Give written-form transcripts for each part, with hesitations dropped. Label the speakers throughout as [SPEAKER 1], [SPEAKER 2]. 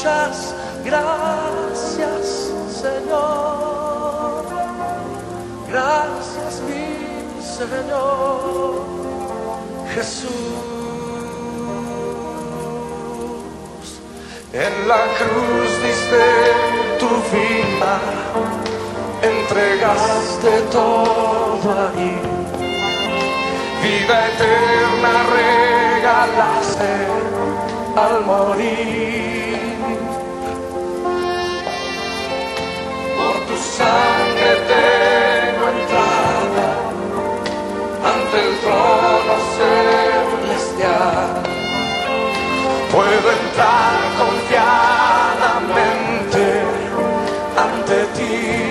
[SPEAKER 1] muchas gracias, Señor. Gracias, mi Señor Jesús. En la cruz diste tu vida, entregaste todo ahí. Vida eterna regalaste al morir. Por tu sangre tengo entrada ante el trono celestial. Puedo entrar confiadamente ante ti.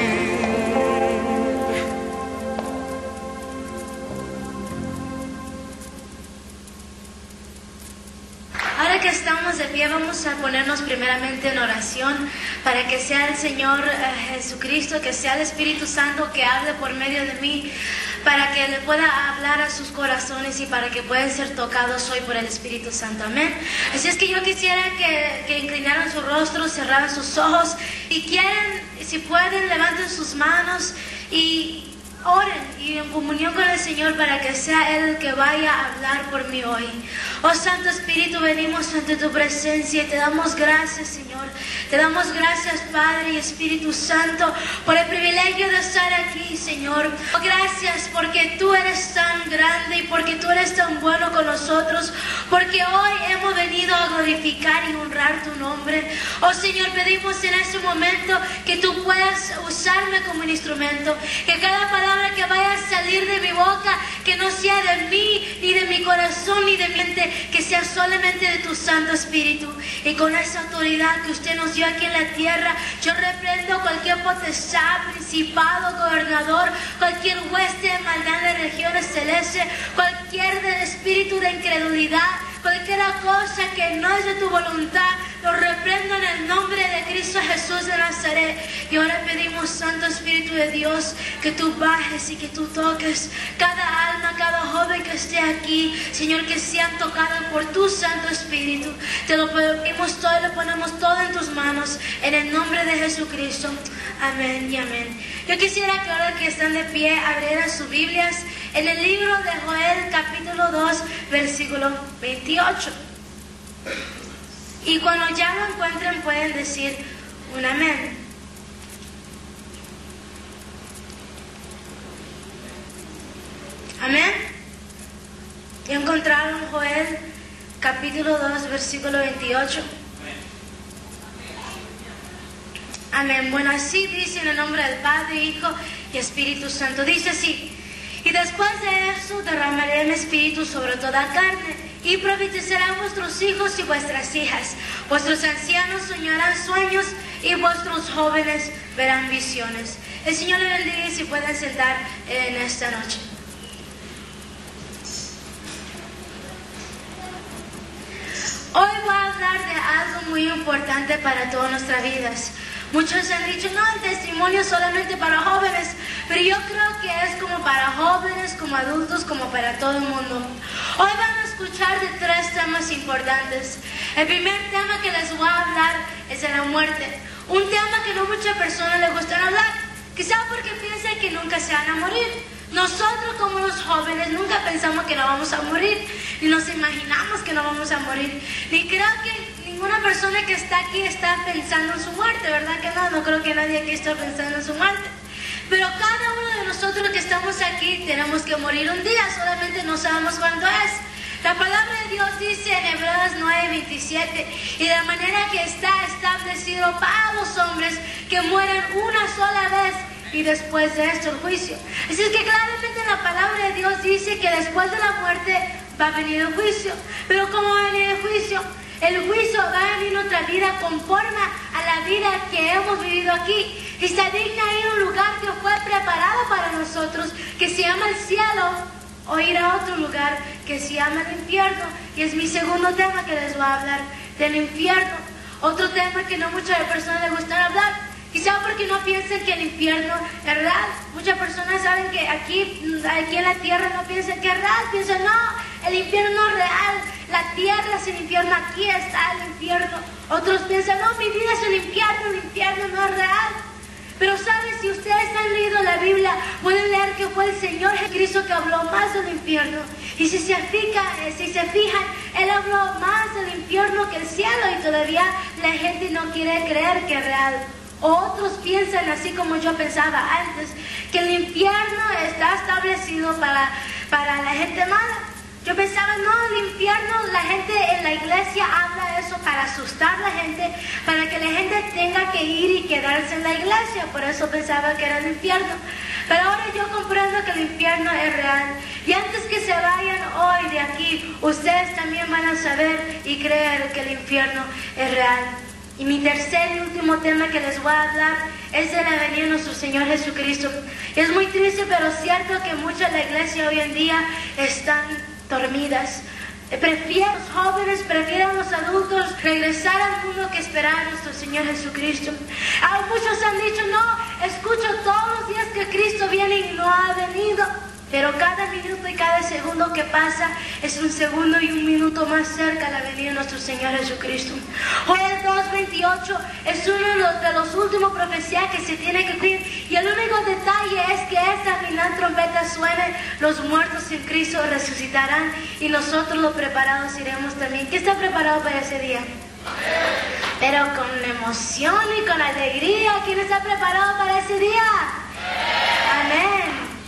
[SPEAKER 2] Ahora que estamos de pie, vamos a ponernos primeramente en oración para que sea el Señor Jesucristo, que sea el Espíritu Santo que hable por medio de mí, para que le pueda hablar a sus corazones y para que puedan ser tocados hoy por el Espíritu Santo. Amén. Así es que yo quisiera que inclinaran su rostro, cerraran sus ojos y quieren, si pueden, levanten sus manos y oren y en comunión con el Señor para que sea Él el que vaya a hablar por mí hoy. Oh Santo Espíritu, venimos ante tu presencia y te damos gracias, Señor. Te damos gracias, Padre y Espíritu Santo, por el privilegio de estar aquí, Señor. Oh, gracias porque tú eres tan grande y porque tú eres tan bueno con nosotros, porque hoy hemos venido a glorificar y honrar tu nombre. Oh Señor, pedimos en este momento que tú puedas usarme como un instrumento, que cada palabra que vaya a salir de mi boca, que no sea de mí, ni de mi corazón, ni de mi mente, que sea solamente de tu Santo Espíritu. Y con esa autoridad que usted nos dio aquí en la tierra, yo reprendo cualquier potestad, principado, gobernador, cualquier hueste de maldad de regiones celestes, cualquier espíritu de incredulidad, cualquier cosa que no es de tu voluntad, lo reprendo en el nombre de Cristo Jesús de Nazaret. Y ahora pedimos, Santo Espíritu de Dios, que tú bajes y que tú toques cada alma, cada joven que esté aquí, Señor, que sean tocadas por tu Santo Espíritu. Te lo pedimos todo y lo ponemos todo en tus manos, en el nombre de Jesucristo. Amén y amén. Yo quisiera que ahora que están de pie abrieran sus Biblias en el libro de Joel, capítulo 2, versículo 28. Y cuando ya lo encuentren pueden decir un amén. Amén. ¿Y encontraron Joel capítulo 2 versículo 28? Amén. Bueno, así dice en el nombre del Padre, Hijo y Espíritu Santo. Dice así: y después de eso derramaré mi espíritu sobre toda carne, y profetizarán vuestros hijos y vuestras hijas. Vuestros ancianos soñarán sueños, y vuestros jóvenes verán visiones. El Señor les bendiga y se pueden sentar en esta noche. Hoy voy a hablar de algo muy importante para todas nuestras vidas. Muchos han dicho, no, el testimonio es solamente para jóvenes, pero yo creo que es como para jóvenes, como adultos, como para todo el mundo. Hoy van a escuchar de 3 temas importantes. El primer tema que les voy a hablar es de la muerte. Un tema que no muchas personas les gusta hablar, quizá porque piensan que nunca se van a morir. Nosotros como los jóvenes nunca pensamos que no vamos a morir, ni nos imaginamos que no vamos a morir, ni creo que ninguna persona que está aquí está pensando en su muerte, ¿verdad que no? No creo que nadie aquí esté pensando en su muerte. Pero cada uno de nosotros que estamos aquí tenemos que morir un día, solamente no sabemos cuándo es. La palabra de Dios dice en Hebreos 9:27, y de la manera que está establecido para los hombres que mueren una sola vez, y después de esto el juicio. Así es que claramente la palabra de Dios dice que después de la muerte va a venir el juicio. Pero ¿cómo va a venir el juicio? El juicio va a venir nuestra vida conforme a la vida que hemos vivido aquí. Y se digna ir a un lugar que fue preparado para nosotros, que se llama el cielo, o ir a otro lugar que se llama el infierno. Y es mi segundo tema que les voy a hablar, del infierno. Otro tema que no muchas personas les gusta hablar, quizá porque no piensan que el infierno es real. Muchas personas saben que aquí en la tierra no piensan que es real, piensan, no, el infierno no es real, la tierra es el infierno, aquí está el infierno. Otros piensan, no, mi vida es el infierno no es real. Pero ¿sabes? Si ustedes han leído la Biblia, pueden leer que fue el Señor Jesucristo que habló más del infierno. Y si se fijan, Él habló más del infierno que el cielo, y todavía la gente no quiere creer que es real. Otros piensan, así como yo pensaba antes, que el infierno está establecido para la gente mala. Yo pensaba, no, el infierno, la gente en la iglesia habla eso para asustar a la gente, para que la gente tenga que ir y quedarse en la iglesia. Por eso pensaba que era el infierno. Pero ahora yo comprendo que el infierno es real. Y antes que se vayan hoy de aquí, ustedes también van a saber y creer que el infierno es real. Y mi tercer y último tema que les voy a hablar es de la venida de nuestro Señor Jesucristo. Y es muy triste, pero cierto que muchas de la iglesia hoy en día están dormidas. Los jóvenes prefieren los adultos regresar al mundo que esperar a nuestro Señor Jesucristo. Muchos han dicho, no, escucho todos los días que Cristo viene y no ha venido. Pero cada minuto y cada segundo que pasa es un segundo y un minuto más cerca a la venida de nuestro Señor Jesucristo. Joel 2:28 es uno de los últimos profecías que se tiene que cumplir. Y el único detalle es que esta final trompeta suene, los muertos en Cristo resucitarán y nosotros los preparados iremos también. ¿Quién está preparado para ese día? Pero con emoción y con alegría. ¿Quién está preparado para ese día? Amén.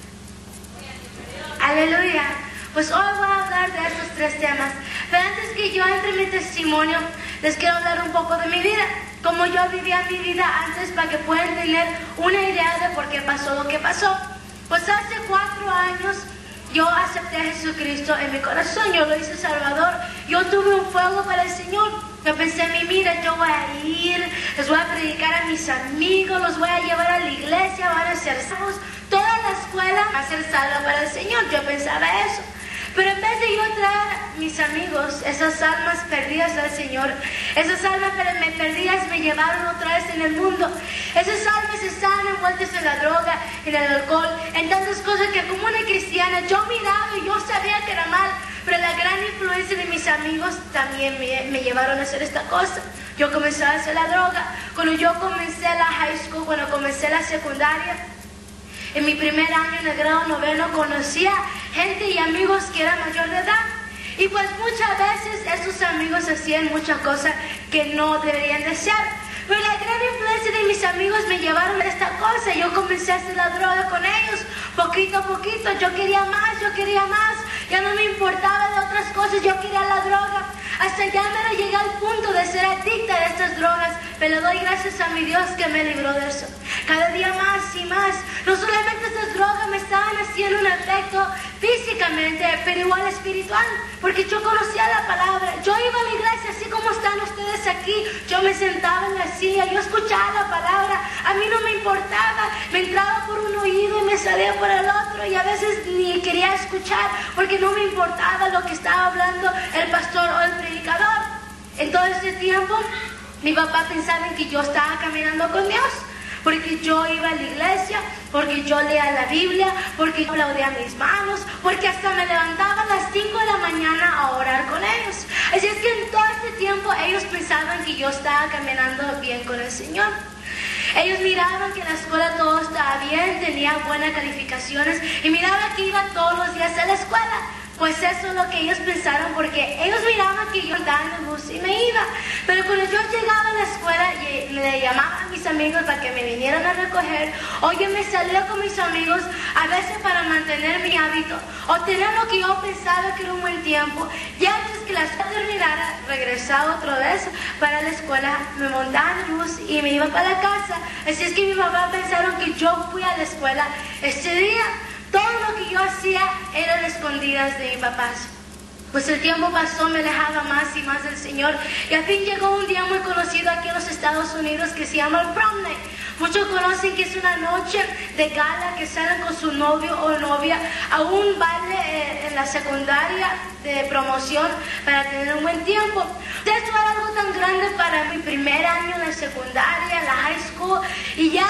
[SPEAKER 2] Aleluya. Pues hoy voy a hablar de estos tres temas. Pero antes que yo entre en mi testimonio, les quiero hablar un poco de mi vida. Cómo yo vivía mi vida antes, para que puedan tener una idea de por qué pasó lo que pasó. Pues hace 4 años yo acepté a Jesucristo en mi corazón. Yo lo hice Salvador. Yo tuve un fuego para el Señor. Yo pensé en mi vida, yo voy a ir, les voy a predicar a mis amigos, los voy a llevar a la iglesia, van a ser salvos. Toda la escuela va a ser salva para el Señor. Yo pensaba eso. Pero en vez de yo traer a mis amigos, esas almas perdidas al Señor, esas almas perdidas me llevaron otra vez en el mundo. Esas almas estaban envueltas en la droga, en el alcohol, en tantas cosas que como una cristiana yo miraba y yo sabía que era mal. Pero la gran influencia de mis amigos también me llevaron a hacer esta cosa. Yo comencé a hacer la droga. Cuando yo comencé la high school, cuando comencé la secundaria, en mi primer año en el grado 9 conocía gente y amigos que eran mayor de edad. Y pues muchas veces esos amigos hacían muchas cosas que no deberían de hacer. Pero la gran influencia de mis amigos me llevaron a esta cosa. Yo comencé a hacer la droga con ellos, poquito a poquito. Yo quería más. Ya no me importaba de otras cosas, yo quería la droga. Hasta ya me llegué al punto de ser adicta a estas drogas. Pero le doy gracias a mi Dios que me libró de eso. Cada día más y más. No solamente estas drogas me estaban haciendo un efecto físicamente, pero igual espiritual. Porque yo conocía la palabra. Yo iba a la iglesia así como están ustedes aquí. Yo me sentaba en la silla, yo escuchaba la palabra. A mí no me importaba. Me entraba por un oído y me salía por el otro. Y a veces ni quería escuchar porque no me importaba lo que estaba hablando el pastor o el predicador. En todo ese tiempo, mi papá pensaba que yo estaba caminando con Dios. Porque yo iba a la iglesia, porque yo leía la Biblia, porque yo aplaudía mis manos, porque hasta me levantaba a las 5 de la mañana a orar con ellos. Así es que en todo este tiempo ellos pensaban que yo estaba caminando bien con el Señor. Ellos miraban que en la escuela todo estaba bien, tenía buenas calificaciones y miraban que iba todos los días a la escuela. Pues eso es lo que ellos pensaron, porque ellos miraban que yo andaba en el bus y me iba. Pero cuando yo llegaba a la escuela y le llamaba a mis amigos para que me vinieran a recoger, o yo me salía con mis amigos, a veces para mantener mi hábito, o tener lo que yo pensaba que era un buen tiempo, y antes que la escuela terminara, regresaba otra vez para la escuela, me montaba en el bus y me iba para la casa. Así es que mi papá pensaron que yo fui a la escuela ese día. Todo lo que yo hacía eran escondidas de mis papás. Pues el tiempo pasó, me alejaba más y más del Señor. Y al fin llegó un día muy conocido aquí en los Estados Unidos que se llama el Prom Night. Muchos conocen que es una noche de gala que salen con su novio o novia a un baile en la secundaria de promoción para tener un buen tiempo. Esto era algo tan grande para mi primer año en la secundaria, en la high school, y ya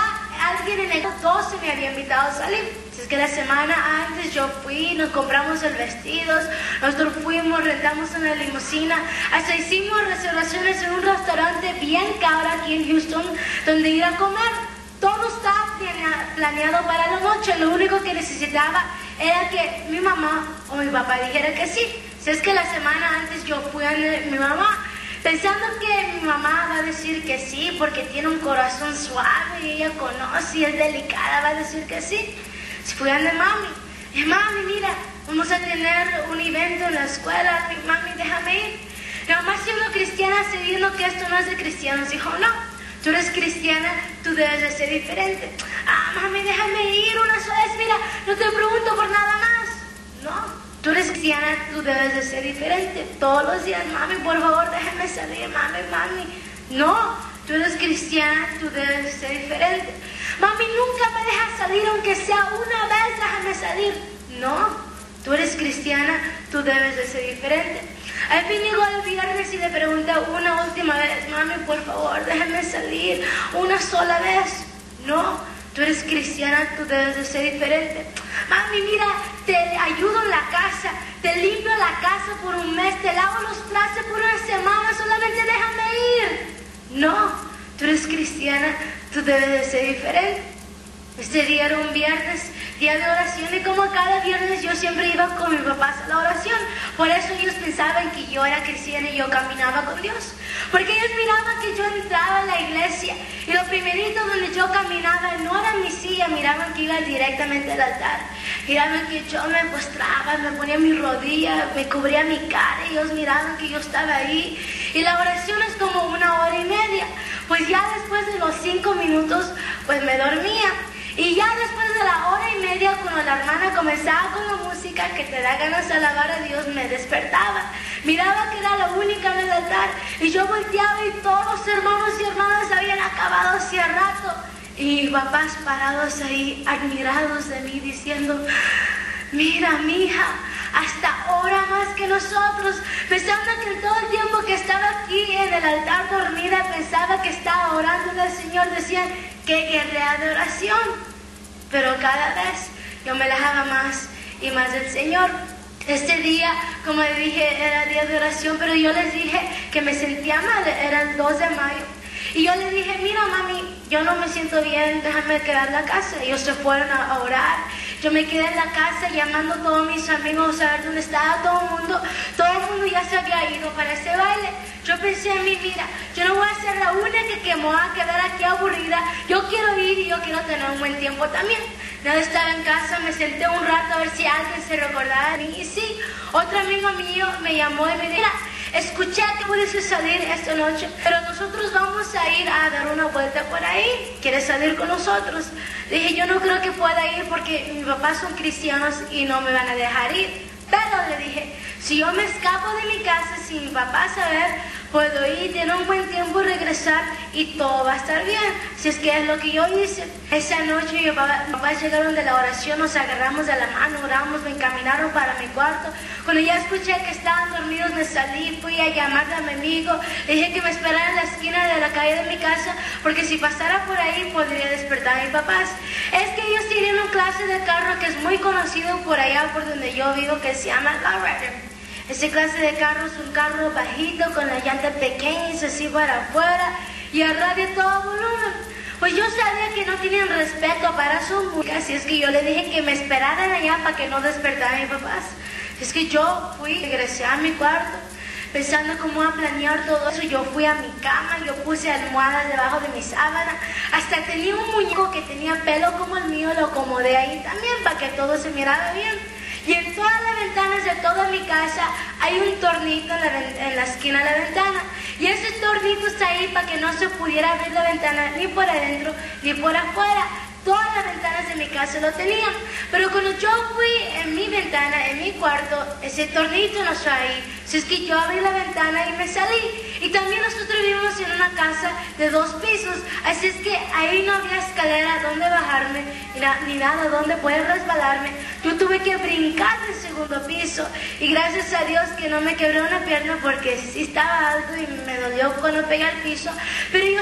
[SPEAKER 2] alguien en el 12 me había invitado a salir. Es que la semana antes yo fui, nos compramos el vestido, nosotros fuimos, rentamos una limusina, hasta hicimos reservaciones en un restaurante bien caro aquí en Houston, donde ir a comer. Todo estaba planeado para la noche, lo único que necesitaba era que mi mamá o mi papá dijera que sí. Si es que la semana antes yo fui a mi mamá, pensando que mi mamá va a decir que sí, porque tiene un corazón suave y ella conoce y es delicada, va a decir que sí. Fui a mami, y mami, mira, vamos a tener un evento en la escuela, mami, déjame ir. Mi mamá, siendo cristiana, sabiendo que esto no es de cristianos, dijo, no, tú eres cristiana, tú debes de ser diferente. Mami, déjame ir una sola vez, mira, no te pregunto por nada más. No, tú eres cristiana, tú debes de ser diferente. Todos los días, mami, por favor, déjame salir, mami. No, tú eres cristiana, tú debes de ser diferente. Mami, nunca me dejas salir, aunque sea una vez, déjame salir. No, tú eres cristiana, tú debes de ser diferente. Al fin llegó el viernes y le pregunté una última vez, mami, por favor, déjame salir una sola vez. No, tú eres cristiana, tú debes de ser diferente. Mami, mira, te ayudo en la casa, te limpio la casa por un mes, te lavo los trastes por una semana, solamente déjame ir. No, tú eres cristiana, tú debes de ser diferente. Este día era un viernes, día de oración, y como cada viernes yo siempre iba con mis papás a la oración. Por eso ellos pensaban que yo era cristiana y yo caminaba con Dios. Porque ellos miraban que yo entraba a la iglesia y lo primerito donde yo caminaba no era mi silla, miraban que iba directamente al altar. Miraban que yo me postraba, me ponía mi rodilla, me cubría mi cara, y ellos miraban que yo estaba ahí. Y la oración es como 1 hora y media. Pues ya después de los 5 minutos, pues me dormía. Y ya después de la hora y media, cuando la hermana comenzaba con la música que te da ganas de alabar a Dios, me despertaba. Miraba que era la única en el altar, y yo volteaba y todos los hermanos y hermanas habían acabado hacía rato. Y mis papás parados ahí, admirados de mí, diciendo, mira, mija, hasta ora más que nosotros. Pensando que en todo el tiempo que estaba aquí en el altar dormida, pensaba que estaba orando al Señor. Decían, qué guerrera de oración. Pero cada vez yo me alejaba más y más del Señor. Este día, como les dije, era día de oración, pero yo les dije que me sentía mal. Era el 2 de mayo. Y yo les dije, mira, mami, yo no me siento bien, déjame quedar en la casa. Ellos se fueron a orar. Yo me quedé en la casa llamando a todos mis amigos a ver dónde estaba todo el mundo. Todo el mundo ya se había ido para ese baile. Yo pensé en mí, mira, yo no voy a ser la única que me va a quedar aquí aburrida. Yo quiero ir y yo quiero tener un buen tiempo también. Nada, estaba en casa, me senté un rato a ver si alguien se recordaba de mí. Y sí, otro amigo mío me llamó y me dijo, mira, escuché que puedes salir esta noche, pero nosotros vamos a ir a dar una vuelta por ahí. ¿Quieres salir con nosotros? Le dije, yo no creo que pueda ir porque mis papás son cristianos y no me van a dejar ir. Pero le dije, si yo me escapo de mi casa sin mi papá saber, puedo ir, tener un buen tiempo y regresar y todo va a estar bien. Si es que es lo que yo hice. Esa noche mis papás llegaron de la oración, nos agarramos de la mano, oramos, me encaminaron para mi cuarto. Cuando ya escuché que estaban dormidos, me salí, fui a llamarle a mi amigo, le dije que me esperara en la esquina de la calle de mi casa, porque si pasara por ahí podría despertar a mis papás. Es que ellos tienen una clase de carro que es muy conocido por allá por donde yo vivo, que se llama Lowrider. Esa clase de carro es un carro bajito con las llantas pequeñas así para afuera y a radio todo volumen. Pues yo sabía que no tenían respeto para su música, así es que yo le dije que me esperaran allá para que no despertaran a mis papás. Es que yo regresé a mi cuarto pensando cómo iba a planear todo eso. Yo fui a mi cama, yo puse almohadas debajo de mi sábana, hasta tenía un muñeco que tenía pelo como el mío, lo acomodé ahí también para que todo se mirara bien. Y en todas las ventanas de toda mi casa hay un tornito en la esquina de la ventana. Y ese tornito está ahí para que no se pudiera abrir la ventana ni por adentro ni por afuera. Todas las ventanas de mi casa lo tenían. Pero cuando yo fui en mi ventana, en mi cuarto, ese tornito no está ahí. Así es que yo abrí la ventana y me salí. Y también nosotros vivimos en una casa de 2 pisos. Así es que ahí no había escalera donde bajarme, ni nada donde poder resbalarme. Yo tuve que brincar del 2.º piso. Y gracias a Dios que no me quebré una pierna porque sí estaba alto y me dolió cuando pegué al piso. Pero yo estaba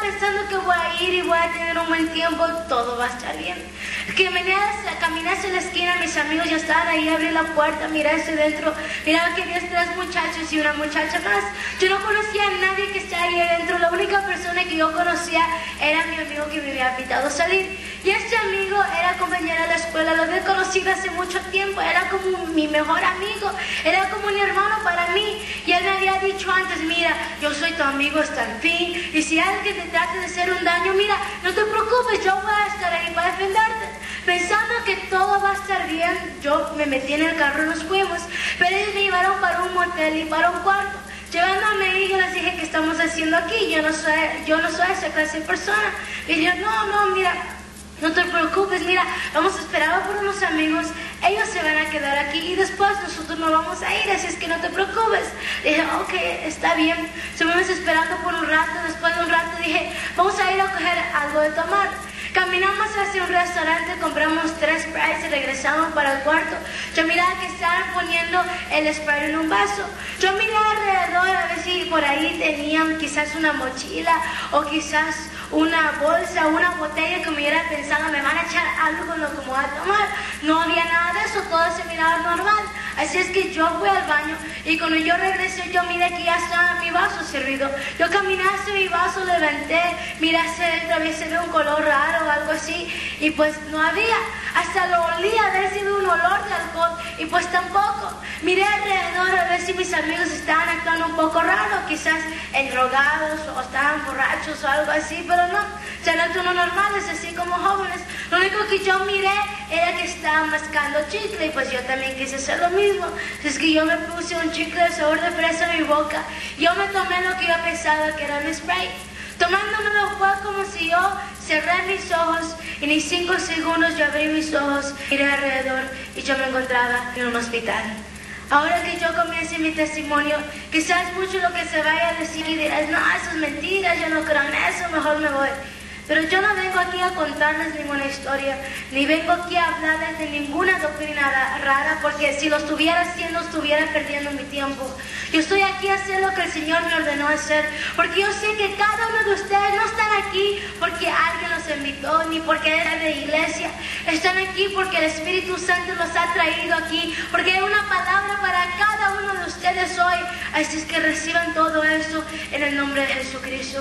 [SPEAKER 2] pensando que voy a ir y voy a tener un buen tiempo, todo va a estar bien. Que caminé hacia la esquina, mis amigos ya estaban ahí, abrí la puerta, miré hacia dentro, miraba que había 3 muchachos y una muchacha más. Yo no conocía a nadie que estaba ahí adentro, la única persona que yo conocía era mi amigo que me había invitado a salir. Y este amigo era compañero de la escuela, lo había conocido hace mucho tiempo, era como mi mejor amigo, era como un hermano para mí. Y él me había dicho antes, mira, yo soy tu amigo hasta el fin, y si alguien te trata de hacer un daño, mira, no te preocupes, yo voy a estar ahí para defenderte. Pensando que todo va a estar bien, yo me metí en el carro y nos fuimos, pero ellos me llevaron para un motel y para un cuarto. Llegándome ahí, yo les dije, ¿qué estamos haciendo aquí? Yo no soy esa clase de persona. Y yo, no, mira, no te preocupes, mira, vamos a esperar por unos amigos, ellos se van a quedar aquí y después nosotros nos vamos a ir, así es que no te preocupes. Dije, ok, está bien. Estuvimos esperando por un rato, después de un rato dije, vamos a ir a coger algo de tomar. Caminamos hacia un restaurante, compramos 3 Sprites y regresamos para el cuarto. Yo miraba que estaban poniendo el Sprite en un vaso. Yo miré alrededor a ver si por ahí tenían quizás una mochila o quizás una bolsa, una botella que me hubiera pensado me van a echar algo con lo que me voy a tomar. No había nada de eso, todo se miraba normal. Así es que yo fui al baño y cuando yo regresé yo miré que ya estaba mi vaso servido. Yo caminé hacia mi vaso, levanté, miré hacia dentro a ver si había un color raro o algo así y pues no había. Hasta lo olía, a ver si había un olor de alcohol y pues tampoco. Miré alrededor a ver si mis amigos estaban actuando un poco raro, quizás endrogados o estaban borrachos o algo así, pero no, ya no actúan normales, así como jóvenes. Lo único que yo miré era que estaban mascando chicle y pues yo también quise hacer lo mismo. Es que yo me puse un chicle de sabor de fresa en mi boca. Yo me tomé lo que yo pensaba que era mi Sprite. Tomándomelo fue como si yo cerré mis ojos y ni 5 segundos yo abrí mis ojos, miré alrededor y yo me encontraba en un hospital. Ahora que yo comience mi testimonio, quizás mucho lo que se vaya a decir y dirás, no, eso es mentira, yo no creo en eso, mejor me voy. Pero yo no vengo aquí a contarles ninguna historia, ni vengo aquí a hablarles de ninguna doctrina rara, porque si lo estuviera haciendo, estuviera perdiendo mi tiempo. Yo estoy aquí a hacer lo que el Señor me ordenó hacer, porque yo sé que cada uno de ustedes no están aquí porque alguien los invitó, ni porque eran de iglesia. Están aquí porque el Espíritu Santo los ha traído aquí, porque hay una palabra para cada uno de ustedes hoy. Así es que reciban todo esto en el nombre de Jesucristo.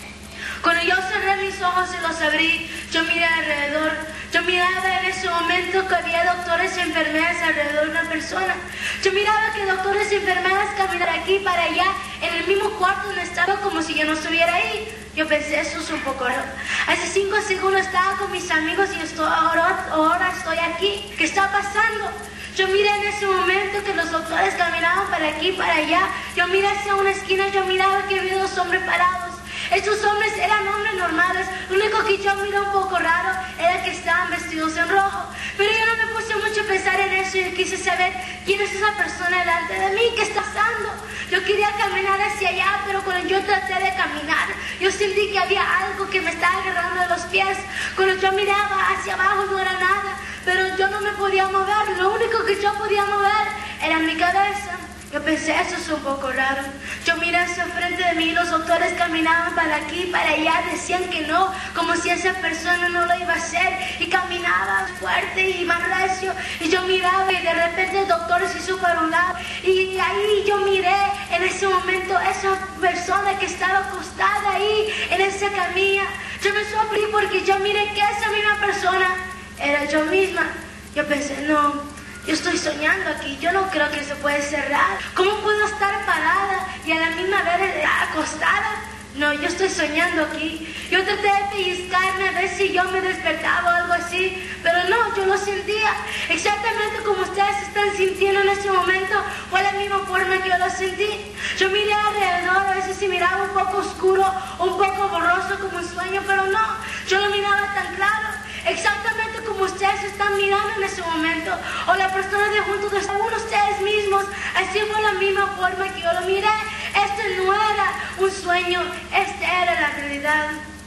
[SPEAKER 2] Cuando yo cerré mis ojos y los abrí, yo miré alrededor. Yo miraba en ese momento que había doctores y enfermeras alrededor de una persona. Yo miraba que doctores y enfermeras caminaban aquí para allá, en el mismo cuarto donde estaba, como si yo no estuviera ahí. Yo pensé, eso es un poco raro. Hace 5 segundos estaba con mis amigos y ahora estoy aquí. ¿Qué está pasando? Yo miré en ese momento que los doctores caminaban para aquí y para allá. Yo miré hacia una esquina, yo miraba que había 2 hombres parados. Estos hombres eran hombres normales. Lo único que yo miré un poco raro era que estaban vestidos en rojo. Pero yo no me puse mucho a pensar en eso y quise saber quién es esa persona delante de mí, qué está pasando. Yo quería caminar hacia allá, pero cuando yo traté de caminar, yo sentí que había algo que me estaba agarrando de los pies. Cuando yo miraba hacia abajo no era nada, pero yo no me podía mover. Lo único que yo podía mover era mi cabeza. Yo pensé, eso es un poco raro. Yo miré hacia frente de mí, los doctores caminaban para aquí y para allá, decían que no, como si esa persona no lo iba a hacer, y caminaba fuerte y más recio, y yo miraba y de repente el doctor se hizo para un lado, y ahí yo miré en ese momento esa persona que estaba acostada ahí en esa camilla. Yo me sorprendí porque yo miré que esa misma persona era yo misma. Yo pensé, no, yo estoy soñando aquí, yo no creo que eso puede ser real. ¿Cómo puedo estar parada y a la misma vez acostada? No, yo estoy soñando aquí. Yo traté de pellizcarme a ver si yo me despertaba o algo así, pero no, yo lo sentía. Exactamente como ustedes están sintiendo en este momento, fue la misma forma que yo lo sentí. Yo miré alrededor, a veces si miraba un poco oscuro, un poco borroso como un sueño, pero no, yo lo miraba tan claro. Exactamente como ustedes están mirando en ese momento, o la persona de junto de ustedes mismos, así fue la misma forma que yo lo miré. Este no era un sueño, este era la realidad.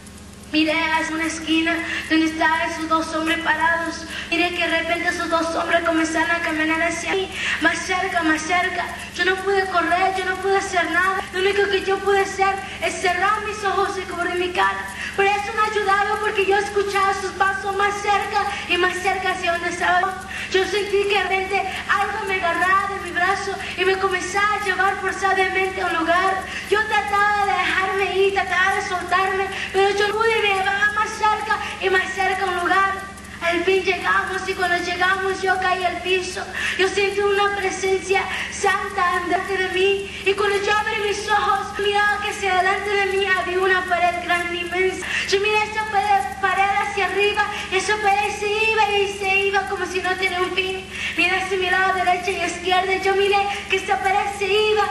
[SPEAKER 2] Miré hacia una esquina donde estaban esos dos hombres parados. Miré que de repente esos dos hombres comenzaron a caminar hacia mí, más cerca, más cerca. Yo no pude correr, yo no pude hacer nada. Lo único que yo pude hacer es cerrar mis ojos y cubrir mi cara. Pero eso me ayudaba porque yo escuchaba sus pasos más cerca y más cerca hacia donde estaba. Yo sentí que de repente algo me agarraba de mi brazo y me comenzaba a llevar forzadamente a un lugar. Yo trataba de dejarme ir, trataba de soltarme, pero yo no pude, me llevaba más cerca y más cerca a un lugar. Al fin llegamos y cuando llegamos yo caí al piso. Yo sentí una presencia santa delante de mí. Y cuando yo abrí mis ojos, miraba que hacia delante de mí había una pared grande, inmensa. Yo miré esa pared hacia arriba y esa pared se iba como si no tenía un fin. Miré hacia mi lado derecha y izquierda. Yo miré que esa pared se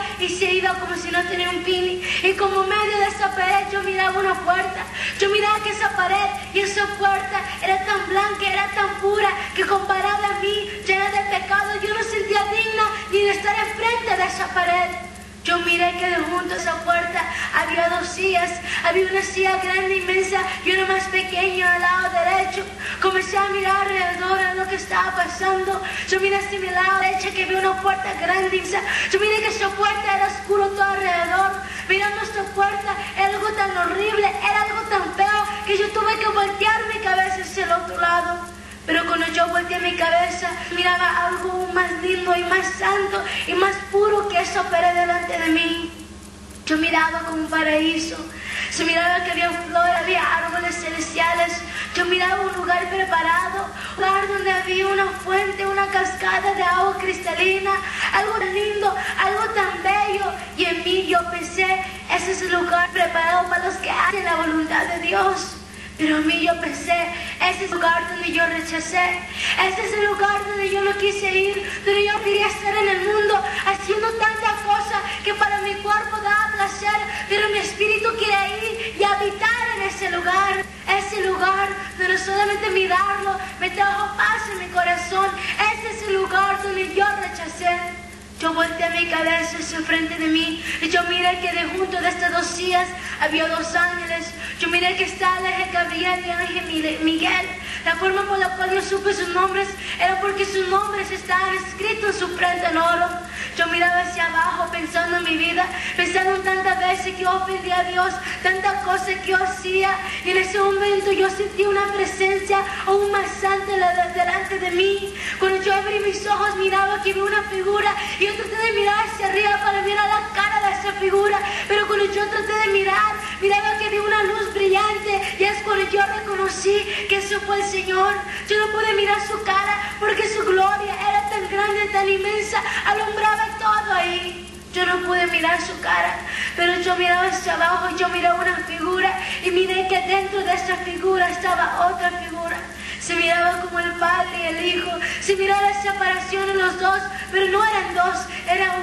[SPEAKER 2] iba como si no tenía un fin. Y como medio de esa pared yo miraba una puerta. Yo miraba que esa pared y esa puerta era tan blanca, era tan pura, que comparada a mí, llena de pecado, yo no sentía digna ni de estar enfrente de esa pared. Yo miré que junto a esa puerta había dos sillas. Había una silla grande, inmensa, y una más pequeña al lado derecho. Comencé a mirar alrededor a lo que estaba pasando. Yo miré hacia mi lado derecho que había una puerta grande, inmensa. Yo miré que esa puerta era oscuro todo alrededor. Mirando esta puerta, era algo tan horrible, era algo tan feo, que yo tuve que voltear mi cabeza hacia el otro lado. Pero cuando yo volteé mi cabeza, miraba algo más lindo y más santo y más puro que esa pared delante de mí. Yo miraba como un paraíso. Se miraba que había flores, había árboles celestiales. Yo miraba un lugar preparado, un lugar donde había una fuente, una cascada de agua cristalina, algo tan lindo, algo tan bello. Y en mí yo pensé, ese es el lugar preparado para los que hacen la voluntad de Dios. Pero a mí yo pensé, ese es el lugar donde yo rechacé. Ese es el lugar donde yo no quise ir, donde yo quería estar en el mundo, haciendo tantas cosas que para mi cuerpo daba placer, pero mi espíritu quiere ir y habitar en ese lugar. Ese lugar donde solamente mirarlo me trajo paz en mi corazón. Ese es el lugar donde yo rechacé. Yo volteé mi cabeza hacia frente de mí y yo miré que de junto de estas dos sillas había dos ángeles. Yo miré que estaba el ángel Gabriel y el ángel Miguel. La forma por la cual yo supe sus nombres era porque sus nombres estaban escritos en su frente en oro. Yo miraba hacia abajo pensando en mi vida, pensando en tantas veces que yo ofendía a Dios, tantas cosas que yo hacía. Y en ese momento yo sentí una presencia aún más santa delante de mí. Cuando yo abrí mis ojos miraba que vi una figura y yo traté de mirar hacia arriba para mirar la cara de esa figura. Pero cuando yo traté de mirar, miraba que vi una luz brillante y es cuando yo reconocí que eso fue el Señor. Yo no pude mirar su cara porque su gloria era tan grande, tan inmensa, alumbraba todo ahí. Yo no pude mirar su cara, pero yo miraba hacia abajo y yo miraba una figura y miré que dentro de esa figura estaba otra figura. Se miraba como el Padre y el Hijo, se miraba la separación en los dos, pero no eran dos, era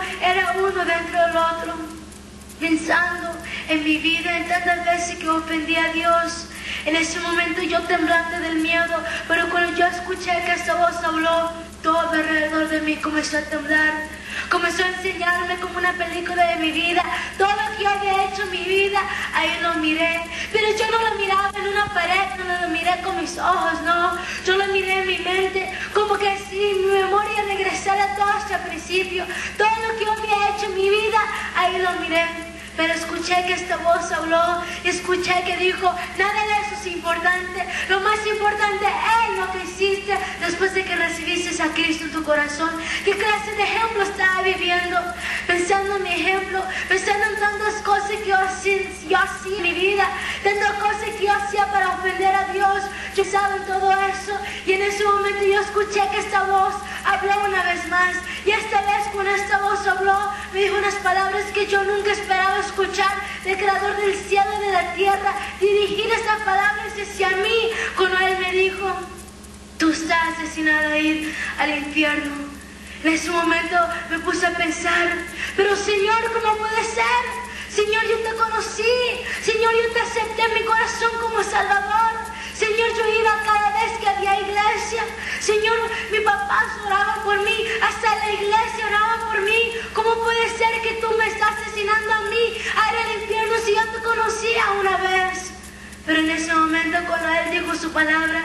[SPEAKER 2] uno dentro del otro. Pensando en mi vida, en tantas veces que ofendí a Dios, en ese momento yo temblando del miedo, pero cuando yo escuché que esa voz habló, todo alrededor de mí comenzó a temblar. Comenzó a enseñarme como una película de mi vida, todo lo que yo había hecho en mi vida, ahí lo miré. Pero yo no lo miraba en una pared, no lo miré con mis ojos, no. Yo lo miré en mi mente, como que si mi memoria regresara todo hasta el principio. Todo lo que yo había hecho en mi vida, ahí lo miré. Pero escuché que esta voz habló y escuché que dijo, nada de eso es importante. Lo más importante es lo que hiciste después de que recibiste a Cristo en tu corazón. ¿Qué clase de ejemplo estaba viviendo? Pensando en mi ejemplo, pensando en tantas cosas que yo hacía en mi vida, tantas cosas que yo hacía para ofender a Dios. Yo pensaba en todo eso y en ese momento yo escuché que esta voz habló una vez más. Y esta vez cuando esta voz habló, me dijo unas palabras que yo nunca esperaba escuchar del Creador del cielo y de la tierra, dirigir estas palabras hacia mí, cuando Él me dijo, tú estás destinado a ir al infierno. En ese momento me puse a pensar, pero Señor, ¿cómo puede ser? Señor, yo te conocí, Señor, yo te acepté en mi corazón como Salvador. Señor, yo iba cada vez que había iglesia. Señor, mi papá oraba por mí, hasta la iglesia oraba por mí. ¿Cómo puede ser que tú me estás asesinando a mí a ir al infierno si yo te conocía una vez? Pero en ese momento cuando Él dijo su palabra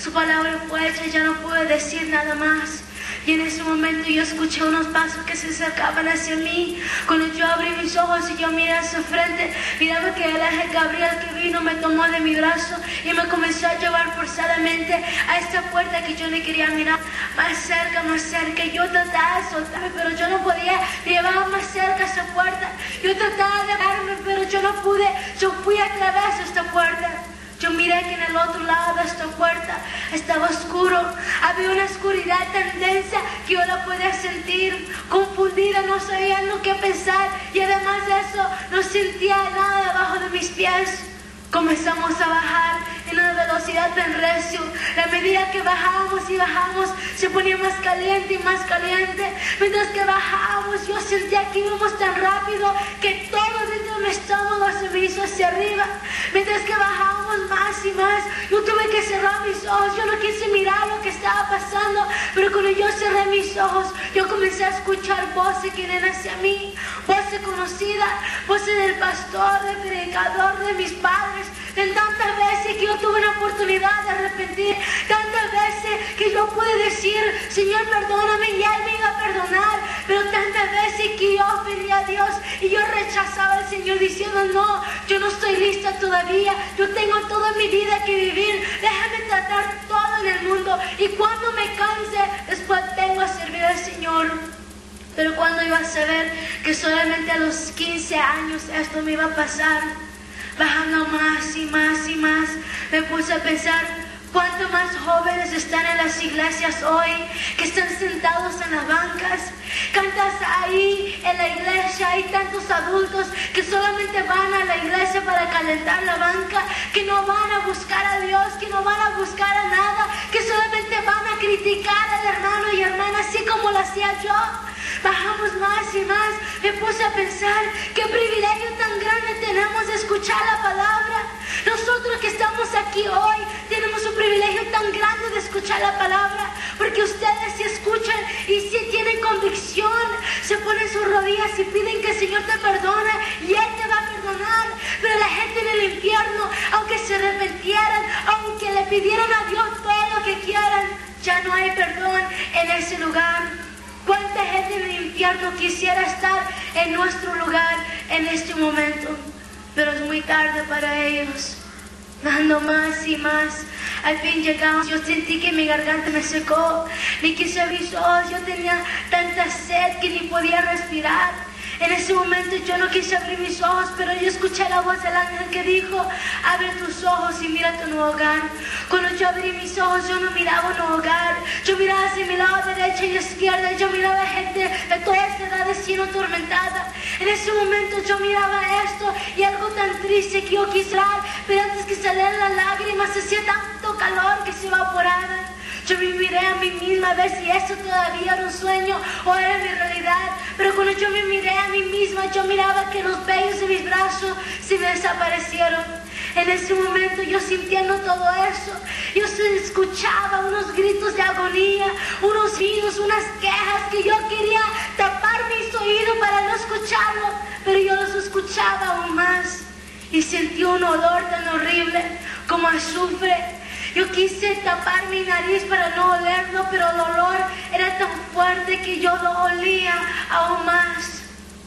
[SPEAKER 2] fue hecha, ya no pude decir nada más. Y en ese momento yo escuché unos pasos que se acercaban hacia mí. Cuando yo abrí mis ojos y yo miré hacia frente, miraba que el ángel Gabriel que vino me tomó de mi brazo y me comenzó a llevar forzadamente a esta puerta que yo le quería mirar. Más cerca, más cerca. Yo trataba de soltarme, pero yo no podía. Me llevaba más cerca a esa puerta. Yo trataba de darme, pero yo no pude. Yo fui a través de esta puerta. Yo miré que en el otro lado de esta puerta estaba oscuro. Había una oscuridad tan densa que yo la podía sentir. Confundida, no sabía lo que pensar. Y además de eso, no sentía nada debajo de mis pies. Comenzamos a bajar en una velocidad tan recio. A medida que bajábamos y bajábamos, se ponía más caliente y más caliente. Mientras que bajábamos, yo sentía que íbamos tan rápido que todo dentro de mi estómago se me hizo hacia arriba. Mientras que bajábamos más y más, yo tuve que cerrar mis ojos. Yo no quise mirar lo que estaba pasando, pero cuando yo cerré mis ojos, yo comencé a escuchar voces que vienen hacia mí. Voces conocidas, voces del pastor, del predicador, de mis padres. De tantas veces que yo tuve la oportunidad de arrepentir, tantas veces que yo pude decir, Señor, perdóname, y Él me iba a perdonar, pero tantas veces que yo ofendí a Dios y yo rechazaba al Señor diciendo, no, yo no estoy lista todavía, yo tengo toda mi vida que vivir, déjame tratar todo en el mundo, y cuando me canse, después vengo a servir al Señor. Pero cuando iba a saber que solamente a los 15 años esto me iba a pasar, bajando más y más y más, me puse a pensar, ¿cuántos más jóvenes están en las iglesias hoy, que están sentados en las bancas? Cantas ahí en la iglesia, hay tantos adultos que solamente van a la iglesia para calentar la banca, que no van a buscar a Dios, que no van a buscar a nada, que solamente van a criticar al hermano y hermana, así como lo hacía yo. Bajamos más y más. Me puse a pensar qué privilegio tan grande tenemos de escuchar la palabra. Nosotros que estamos aquí hoy tenemos un privilegio tan grande de escuchar la palabra, porque ustedes si escuchan y si tienen convicción, se ponen sus rodillas y piden que el Señor te perdone y Él te va a perdonar. Pero la gente en el infierno, aunque se arrepintieran, aunque le pidieran a Dios todo lo que quieran, ya no hay perdón en ese lugar. ¿Cuánta gente en el infierno quisiera estar en nuestro lugar en este momento? Pero es muy tarde para ellos. Dando más y más, al fin llegamos. Yo sentí que mi garganta me secó, ni quise abrir mis ojos. Yo tenía tanta sed que ni podía respirar. En ese momento yo no quise abrir mis ojos, pero yo escuché la voz del ángel que dijo, abre tus ojos y mira tu nuevo hogar. Cuando yo abrí mis ojos, yo no miraba un nuevo hogar. Yo miraba hacia mi lado derecha y izquierda. Yo miraba gente de todas edades siendo atormentada. En ese momento yo miraba esto y algo tan triste que yo quise dar, pero antes que salieran las lágrimas, hacía tanto calor que se evaporaban. Yo me miré a mí misma a ver si esto todavía era un sueño o era mi realidad. Pero cuando yo me miré a mí misma, yo miraba que los vellos de mis brazos se me desaparecieron. En ese momento yo sintiendo todo eso, yo escuchaba unos gritos de agonía, unos gritos, unas quejas que yo quería tapar mis oídos para no escucharlo, pero yo los escuchaba aún más y sentí un olor tan horrible como azufre. Yo quise tapar mi nariz para no olerlo, pero el olor era tan fuerte que yo lo olía aún más.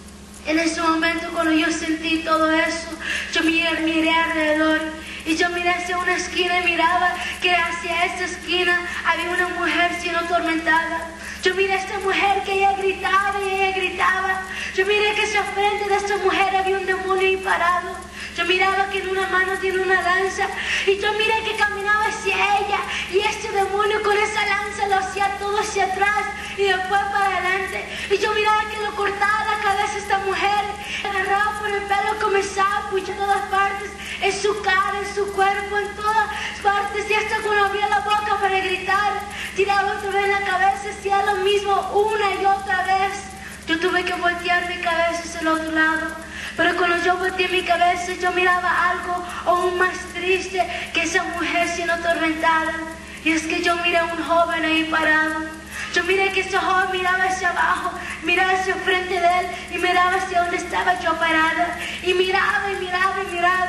[SPEAKER 2] En ese momento, cuando yo sentí todo eso, yo miré alrededor y yo miré hacia una esquina y miraba que hacia esa esquina había una mujer siendo atormentada. Yo miré a esta mujer que ella gritaba y ella gritaba. Yo miré que hacia frente de esta mujer había un demonio ahí parado. Yo miraba que en una mano tiene una lanza y yo miré que caminaba hacia ella y este demonio con esa lanza lo hacía todo hacia atrás y después para adelante. Y yo miraba que lo cortaba la cabeza a esta mujer, agarraba por el pelo, comenzaba a puchar en todas partes, en su cara, en su cuerpo, en todas partes, y hasta cuando abría la boca para gritar, tiraba otra vez la cabeza, hacía lo mismo una y otra vez. Yo tuve que voltear mi cabeza hacia el otro lado. Pero cuando yo volteé mi cabeza, yo miraba algo aún más triste que esa mujer siendo atormentada. Y es que yo miré a un joven ahí parado. Yo miré que ese joven miraba hacia abajo, miraba hacia el frente de él y miraba hacia donde estaba yo parada. Y miraba y miraba y miraba. Y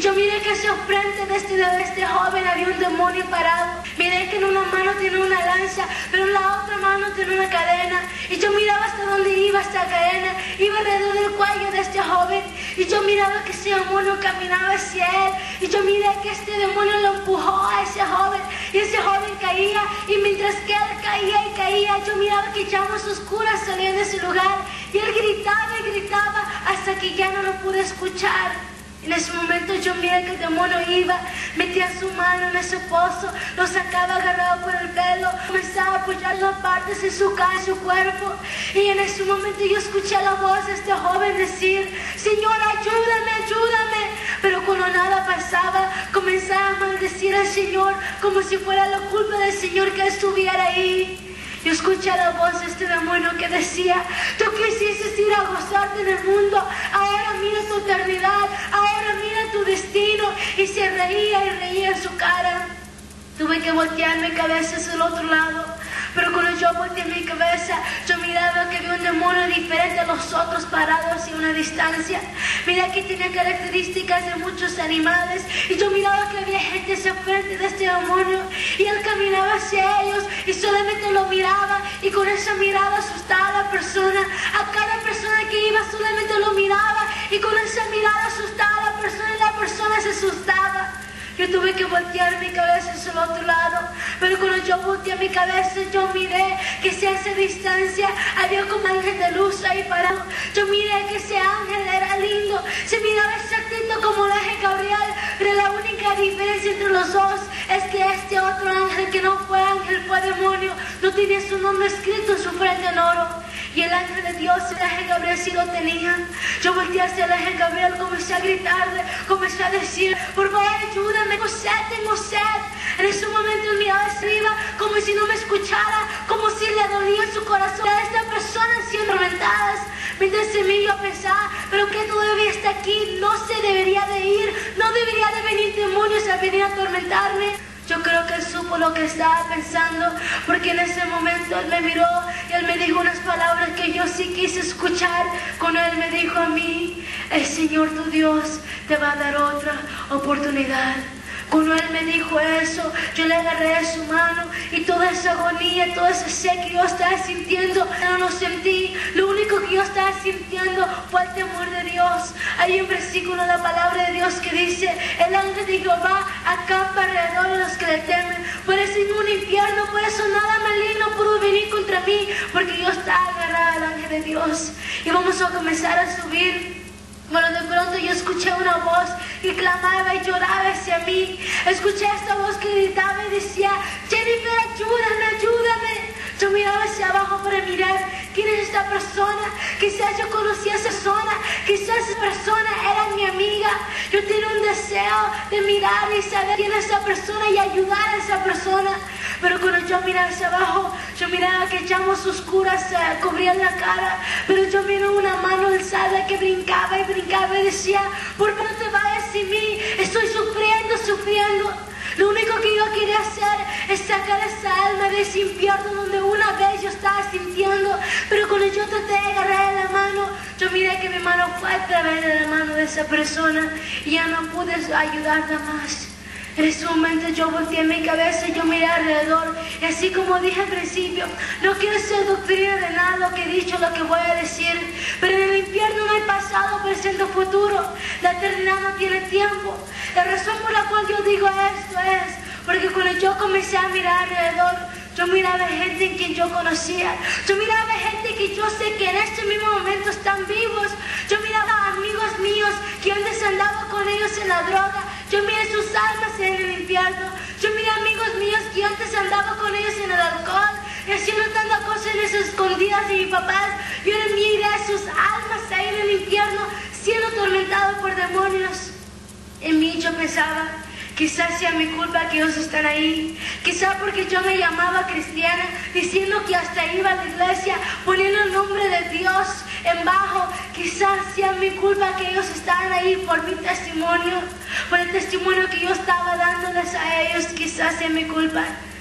[SPEAKER 2] yo miré que hacia frente de este joven había un demonio parado. Miré que en una mano tenía una lanza, pero en la otra mano tenía una cadena. Y yo miraba hasta dónde iba esta cadena. Iba alrededor del cuello de este joven. Y yo miraba que ese demonio caminaba hacia él. Y yo miré que este demonio lo empujó a ese joven. Y ese joven caía. Y mientras que él caía y caía, yo miraba que llamas oscuras salían de ese lugar. Y él gritaba y gritaba hasta que ya no lo pude escuchar. En ese momento yo miré que el demonio iba, metía su mano en ese pozo, lo sacaba agarrado por el pelo, comenzaba a apoyar las partes en su cara, en su cuerpo. Y en ese momento yo escuché la voz de este joven decir: Señor, ayúdame, ayúdame. Pero cuando nada pasaba, comenzaba a maldecir al Señor como si fuera la culpa del Señor que estuviera ahí. Yo escuché la voz de este demonio que decía: tú quisiste ir a gozarte en el mundo, ahora mira tu eternidad, ahora mira tu destino. Y se reía y reía en su cara. Tuve que voltear mi cabeza hacia el otro lado. Pero cuando yo volteé mi cabeza, yo miraba que había un demonio diferente a los otros parados a una distancia. Miré que tenía características de muchos animales. Y yo miraba que había gente hacia frente de este demonio. Y él caminaba hacia ellos y solamente lo miraba. Y con esa mirada asustaba a la persona. A cada persona que iba solamente lo miraba. Y con esa mirada asustaba a la persona y la persona se asustaba. Yo tuve que voltear mi cabeza hacia el otro lado. Pero cuando yo volteé mi cabeza, yo miré que hacia esa distancia había como un ángel de luz ahí parado. Yo miré que ese ángel era lindo. Se miraba exactito como el ángel Gabriel. Pero la única diferencia entre los dos es que este otro ángel, que no fue ángel, fue demonio, no tenía su nombre escrito en su frente en oro. Y el ángel de Dios, el ángel Gabriel, sí lo tenía. Yo volteé hacia el ángel Gabriel, comencé a gritarle, comencé a decir: por favor, ayúdame, tengo sed, tengo sed. En ese momento él miraba hacia arriba, como si no me escuchara, como si le dolía en su corazón a esta persona siendo atormentadas. Mientras en mí yo pensaba: pero que todavía está aquí, no se debería de ir, no debería de venir demonios a venir a atormentarme. Yo creo que él supo lo que estaba pensando, porque en ese momento él me miró y él me dijo unas palabras que yo sí quise escuchar. Cuando él me dijo a mí: el Señor tu Dios te va a dar otra oportunidad. Cuando él me dijo eso, yo le agarré de su mano y toda esa agonía, toda esa sed que yo estaba sintiendo, no lo sentí. Lo único que yo estaba sintiendo fue el temor de Dios. Hay un versículo en la palabra de Dios que dice: el ángel de Jehová acampa alrededor de los que le temen. Por eso en un infierno, por eso nada maligno pudo venir contra mí, porque yo estaba agarrada al ángel de Dios. Y vamos a comenzar a subir. Bueno, de pronto yo escuché una voz que clamaba y lloraba hacia mí. Escuché esta voz que gritaba y decía: Jennifer, ayúdame, ayúdame. Yo miraba hacia abajo para mirar quién es esta persona. Quizás yo conocía a esa persona, quizás esa persona era mi amiga. Yo tenía un deseo de mirar y saber quién es esa persona y ayudar a esa persona. Pero cuando yo miraba hacia abajo, yo miraba que llamas oscuras cubrían la cara. Pero yo miré una mano alzada que brincaba y brincaba y decía: ¿por qué no te vayas sin mí? Estoy sufriendo, sufriendo. Lo único que yo quería hacer es sacar esa alma de ese infierno donde una vez yo estaba sintiendo. Pero cuando yo traté de agarrar la mano, yo miré que mi mano fue a través de la mano de esa persona y ya no pude ayudarla más. En ese momento yo volteé mi cabeza y yo miré alrededor. Y así como dije al principio, no quiero ser doctrina de nada lo que he dicho, lo que voy a decir. Pero en el infierno no hay pasado, presente o futuro. La eternidad no tiene tiempo. La razón por la cual yo digo esto es porque cuando yo comencé a mirar alrededor, yo miraba gente en quien yo conocía. Yo miraba gente que yo sé que en este mismo momento están vivos. Yo miraba amigos míos que antes andaba con ellos en la droga. Yo miré sus almas en el infierno. Yo miré amigos míos que antes andaba con ellos en el alcohol y haciendo tantas cosas escondidas de mis papás. Yo miré sus almas ahí en el infierno siendo atormentados por demonios. En mí yo pensaba: quizás sea mi culpa que ellos están ahí. Quizás porque yo me llamaba cristiana, diciendo que hasta iba a la iglesia, poniendo el nombre de Dios en bajo. Quizás sea mi culpa que ellos estaban ahí por mi testimonio, por el testimonio que yo estaba dándoles a ellos. Quizás sea mi culpa.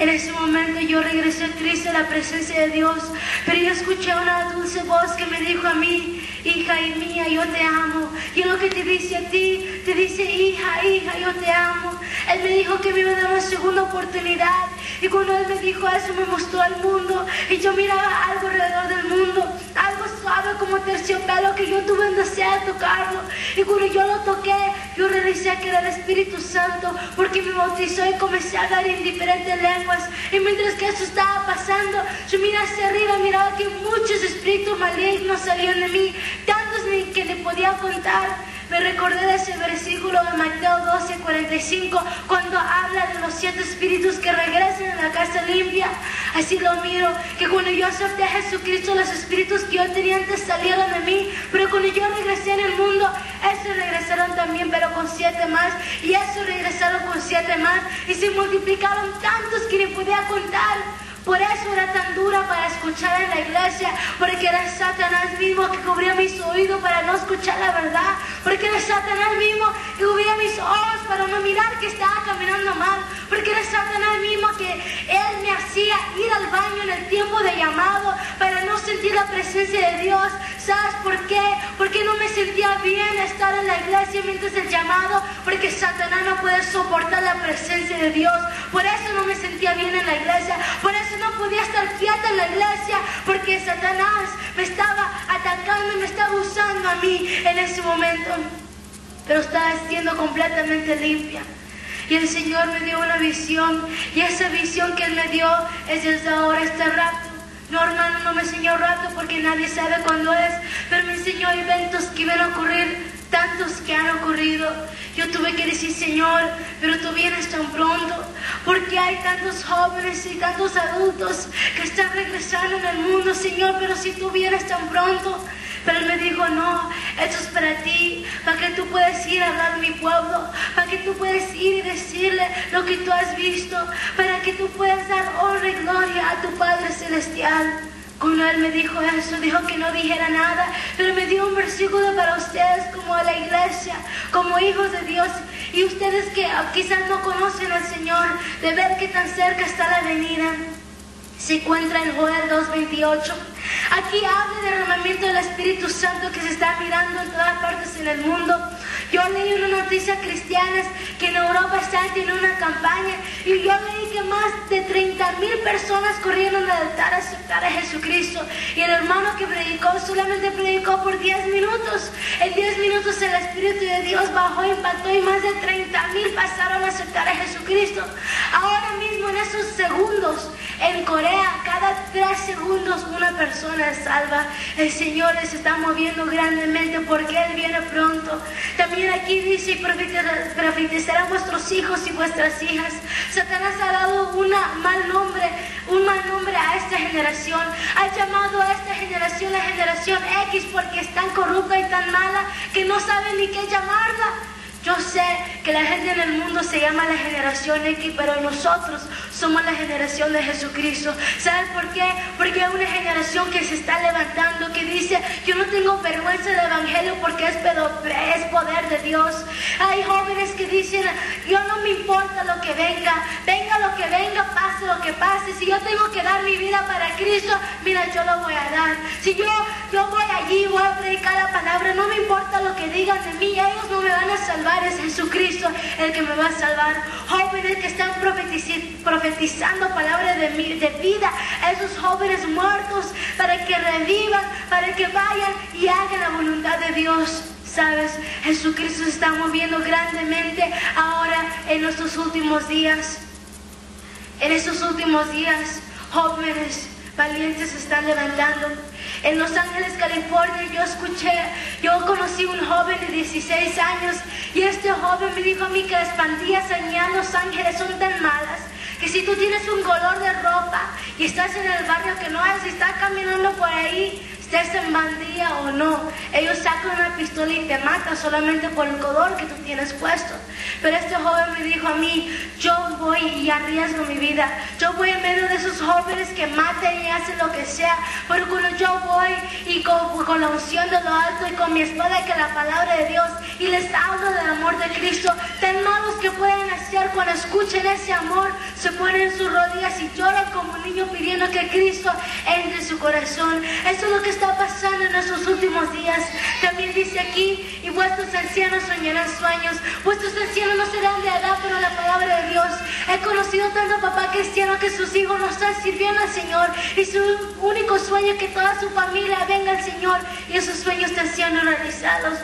[SPEAKER 2] En ese momento yo regresé triste a la presencia de Dios, pero yo escuché una dulce voz que me dijo a mí: hija y mía, yo te amo. Y lo que te dice a ti, te dice: hija, hija, yo te amo. Él me dijo que me iba a dar una segunda oportunidad. Y cuando Él me dijo eso, me mostró el mundo. Y yo miraba algo alrededor del mundo, algo suave como terciopelo, que yo tuve el deseo de tocarlo. Y cuando yo lo toqué, yo realicé que era el Espíritu Santo, porque me bautizó y comencé a hablar en diferentes lenguas. Y mientras que eso estaba pasando, yo miraba hacia arriba, miraba que muchos espíritus malignos salían de mí, tantos ni que le podía contar. Me recordé de ese versículo de Mateo 12:45, cuando habla de los 7 espíritus que regresan a la casa limpia. Así lo miro, que cuando yo acepté a Jesucristo, los espíritus que yo tenía antes salieron de mí, pero cuando yo regresé en el mundo, esos regresaron también, pero con 7 más, y esos regresaron con 7 más, y se multiplicaron tantos que ni podía contar. Por eso era tan dura para escuchar en la iglesia, porque era Satanás mismo que cubría mis oídos para no escuchar la verdad, porque era Satanás mismo que cubría mis ojos para no mirar que estaba caminando mal, porque era Satanás mismo que Él me hacía ir al baño en el tiempo de llamado para no sentir la presencia de Dios. ¿Sabes por qué? Porque no me sentía bien estar en la iglesia mientras el llamado, porque Satanás no puede soportar la presencia de Dios. Por eso no me sentía bien en la iglesia, por eso no podía estar quieta en la iglesia, porque Satanás me estaba atacando y me estaba usando a mí en ese momento. Pero estaba siendo completamente limpia. Y el Señor me dio una visión, y esa visión que Él me dio es desde ahora, este rato. No, hermano, no me enseñó rato porque nadie sabe cuándo es, pero me enseñó eventos que iban a ocurrir, tantos que han ocurrido. Yo tuve que decir: Señor, pero tú vienes tan pronto, porque hay tantos jóvenes y tantos adultos que están regresando en el mundo, Señor, pero si tú vienes tan pronto. Pero Él me dijo: no, esto es para ti, para que tú puedas ir a hablar a mi pueblo, para que tú puedas ir y decirle lo que tú has visto, para que tú puedas dar honra y gloria a tu Padre Celestial. Cuando Él me dijo eso, dijo que no dijera nada, pero me dio un versículo para ustedes como a la iglesia, como hijos de Dios, y ustedes que quizás no conocen al Señor, de ver que tan cerca está la venida. Se encuentra en Joel 2:28. Aquí habla del derramamiento del Espíritu Santo que se está mirando en todas partes en el mundo. Yo leí una noticia cristiana que en Europa están en una campaña, y yo leí que más de 30,000 personas corrieron al altar a aceptar a Jesucristo. Y el hermano que predicó solamente predicó por 10 minutos. En 10 minutos el Espíritu de Dios bajó, impactó, y más de 30,000 pasaron a aceptar a Jesucristo. Ahora mismo, en esos segundos, en Corea, cada 3 segundos una persona es salva. El Señor les está moviendo grandemente porque Él viene pronto. También aquí dice: profetizarán vuestros hijos y vuestras hijas. Satanás ha dado un mal nombre a esta generación. Ha llamado a esta generación la generación X, porque es tan corrupta y tan mala que no saben ni qué llamarla. Yo sé que la gente en el mundo se llama la generación X, pero nosotros somos la generación de Jesucristo. ¿Saben por qué? Porque hay una generación que se está levantando, que dice: yo no tengo vergüenza del evangelio porque es poder de Dios. Hay jóvenes que dicen: yo no me importa lo que venga, venga lo que venga, pase lo que pase. Si yo tengo que dar mi vida para Cristo, mira, yo lo voy a dar. Si yo voy allí, voy a predicar la palabra, no me importa lo que digan de mí, ellos no me van a salvar. Es Jesucristo el que me va a salvar. Jóvenes que están profetizando palabras de vida a esos jóvenes muertos, para que revivan, para que vayan y hagan la voluntad de Dios. Sabes, Jesucristo se está moviendo grandemente ahora en nuestros últimos días. En estos últimos días, jóvenes valientes se están levantando. En Los Ángeles, California, yo conocí un joven de 16 años, y este joven me dijo a mí que las pandillas allá en Los Ángeles son tan malas que si tú tienes un color de ropa y estás en el barrio que no es, y estás caminando por ahí, estés en bandilla o no, ellos sacan una pistola y te matan solamente por el color que tú tienes puesto. Pero este joven me dijo a mí: yo voy y arriesgo mi vida, yo voy en medio de esos jóvenes que matan y hacen lo que sea, pero cuando yo voy y con la unción de lo alto y con mi espada, que es la palabra de Dios, y les hablo del amor de Cristo, tan malos que pueden hacer cuando escuchan ese amor, se ponen en sus rodillas y lloran como un niño pidiendo que Cristo entre en su corazón. Eso es lo que está pasando en estos últimos días. También dice aquí, y vuestros ancianos soñarán sueños. Vuestros ancianos no serán de edad, pero la palabra de Dios. He conocido tanto papá cristiano que sus hijos no están sirviendo al Señor, y su único sueño es que toda su familia venga al Señor, y esos sueños están siendo realizados.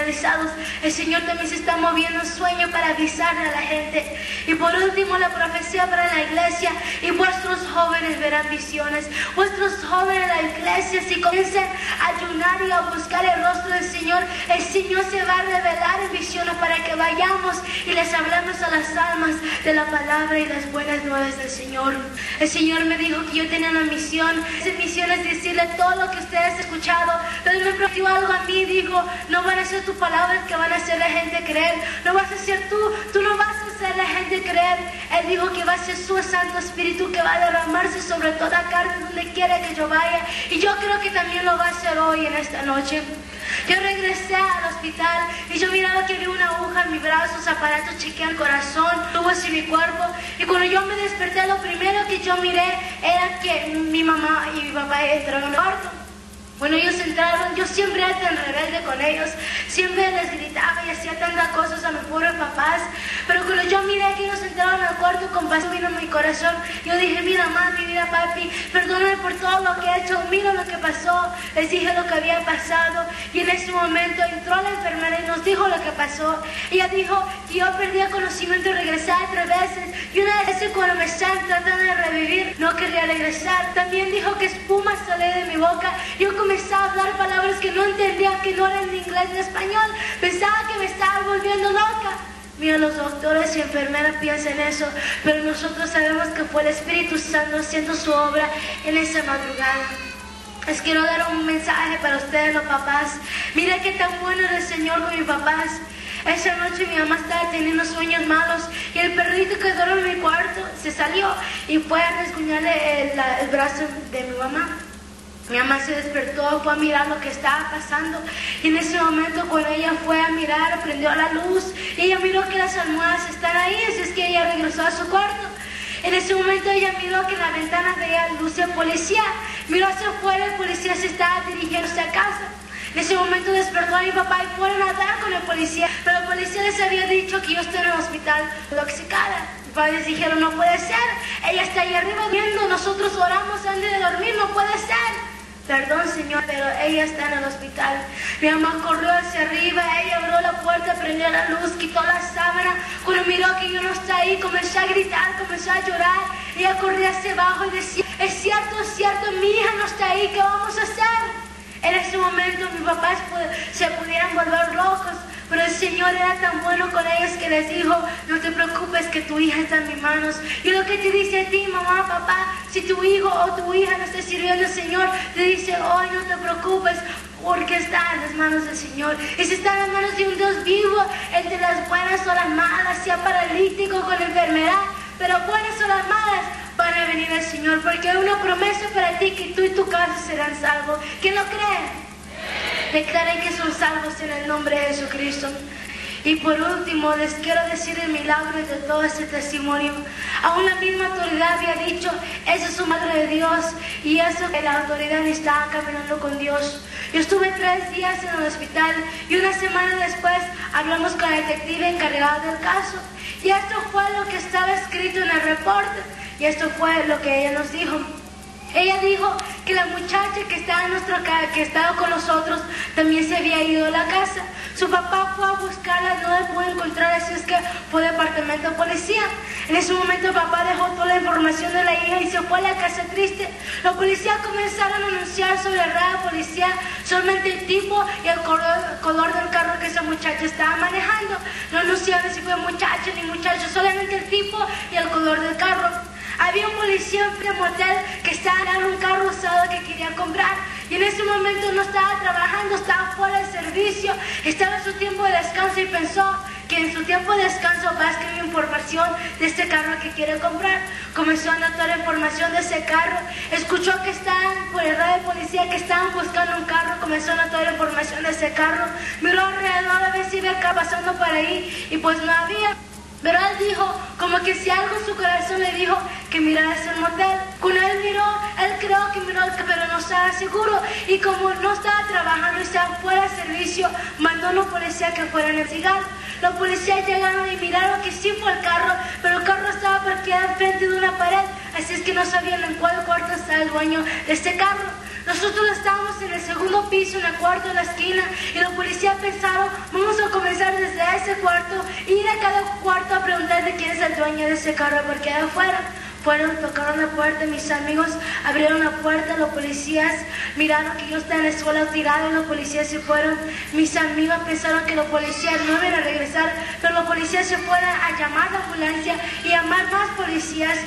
[SPEAKER 2] El Señor también se está moviendo un sueño para avisarle a la gente. Y por último, la profecía para la iglesia: y vuestros jóvenes verán visiones. Vuestros jóvenes de la iglesia, si comienzan a ayunar y a buscar el rostro del Señor, el Señor se va a revelar en visiones para que vayamos y les hablemos a las almas de la palabra y las buenas nuevas del Señor. El Señor me dijo que yo tenía una misión. Esa misión es decirle todo lo que ustedes han escuchado, pero me prometió algo a mí. Dijo: no van a ser tus palabras que van a hacer la gente creer, no vas a ser tú no vas a hacer la gente creer. Él dijo que va a ser su Santo Espíritu que va a derramarse sobre toda carne donde quiera que yo vaya, y yo creo que también lo va a hacer hoy en esta noche. Yo regresé al hospital y yo miraba que había una aguja en mi brazo, los aparatos chequean el corazón, tubos en mi cuerpo, y cuando yo me desperté, lo primero que yo miré era que mi mamá y mi papá entraron al cuarto. Bueno, ellos entraron, yo siempre era tan rebelde con ellos, siempre les gritaba y hacía tantas cosas a mis pobres papás, pero cuando yo miré que ellos entraron al cuarto, con paz vino en mi corazón. Yo dije: mira mami, mira papi, perdóname por todo lo que he hecho, mira lo que pasó. Les dije lo que había pasado, y en ese momento entró la enfermera y nos dijo lo que pasó. Ella dijo que yo perdí el conocimiento y regresé 3 veces, y una vez cuando me estaban tratando de revivir, no quería regresar. También dijo que espuma salía de mi boca. Yo comencé a hablar palabras que no entendía, que no eran ni inglés ni español. Pensaba que me estaba volviendo loca. Mira, los doctores y enfermeras piensan eso, pero nosotros sabemos que fue el Espíritu Santo haciendo su obra en esa madrugada. Les quiero dar un mensaje para ustedes, los papás. Mira qué tan bueno era el Señor con mis papás. Esa noche mi mamá estaba teniendo sueños malos, y el perrito que duerme en mi cuarto se salió y fue a rasguñarle el brazo de mi mamá. Mi mamá se despertó, fue a mirar lo que estaba pasando, y en ese momento cuando ella fue a mirar, prendió la luz y ella miró que las almohadas están ahí. Así es que ella regresó a su cuarto. En ese momento ella miró que en la ventana veía luz de policía. Miró hacia afuera, el policía se estaba dirigiendo a casa. En ese momento despertó a mi papá y fueron a hablar con el policía, pero el policía les había dicho que yo estoy en el hospital intoxicada. Mis padres dijeron: no puede ser, ella está ahí arriba durmiendo, nosotros oramos antes de dormir, no puede ser. Perdón, señor, pero ella está en el hospital. Mi mamá corrió hacia arriba, ella abrió la puerta, prendió la luz, quitó la sábana. Cuando miró que yo no estaba ahí, comenzó a gritar, comenzó a llorar. Ella corría hacia abajo y decía: es cierto, mi hija no está ahí, ¿qué vamos a hacer? En ese momento mis papás se pudieran volver locos, pero el Señor era tan bueno con ellos que les dijo: no te preocupes, que tu hija está en mis manos. Y lo que te dice a ti, mamá, papá, si tu hijo o tu hija no está sirviendo al Señor, te dice hoy: no te preocupes, porque está en las manos del Señor. Y si está en las manos de un Dios vivo, entre las buenas o las malas, sea paralítico con enfermedad, pero buenas o las malas, van a venir al Señor, porque hay una promesa para ti, que tú y tu casa serán salvos. ¿Quién lo cree? Declaren que son salvos en el nombre de Jesucristo. Y por último, les quiero decir el milagro de todo este testimonio. Aún la misma autoridad había dicho: esa es su madre de Dios, y eso que la autoridad estaba caminando con Dios. Yo estuve 3 días en el hospital, y una semana después hablamos con la detective encargada del caso, y esto fue lo que estaba escrito en el reporte, y esto fue lo que ella nos dijo. Ella dijo que la muchacha que estaba con nosotros también se había ido a la casa. Su papá fue a buscarla, no la pudo encontrar, así es que fue al departamento de policía. En ese momento el papá dejó toda la información de la hija y se fue a la casa triste. Los policías comenzaron a anunciar sobre la radio policía solamente el tipo y el color del carro que esa muchacha estaba manejando. No anunciaron si fue muchacha ni muchacho, solamente el tipo y el color del carro. Había un policía en un motel que estaba en un carro usado que quería comprar, y en ese momento no estaba trabajando, estaba fuera de servicio, estaba en su tiempo de descanso y pensó que en su tiempo de descanso va a escribir información de este carro que quiere comprar. Comenzó a anotar la información de ese carro, escuchó que estaban por el radio de policía que estaban buscando un carro, comenzó a anotar la información de ese carro, miró alrededor a ver si había carro pasando por ahí y pues no había. Pero él dijo, como que si algo en su corazón le dijo que mirara ese motel. Cuando él miró, él creo que miró, pero no estaba seguro. Y como no estaba trabajando, estaba fuera de servicio, mandó a los policías que fueran a investigar. Los policías llegaron y miraron que sí fue el carro, pero el carro estaba parqueado enfrente de una pared. Así es que no sabían en cuál cuarto estaba el dueño de este carro. Nosotros estábamos en el segundo piso, en el cuarto de la esquina, y los policías pensaron, vamos a comenzar desde ese cuarto, ir a cada cuarto a preguntar de quién es el dueño de ese carro, porque allá afuera. Fueron, tocaron la puerta, mis amigos abrieron la puerta, los policías miraron que yo estaba en el suelo tirado, los policías se fueron. Mis amigos pensaron que los policías no iban a regresar, pero los policías se fueron a llamar a la ambulancia y llamar más policías.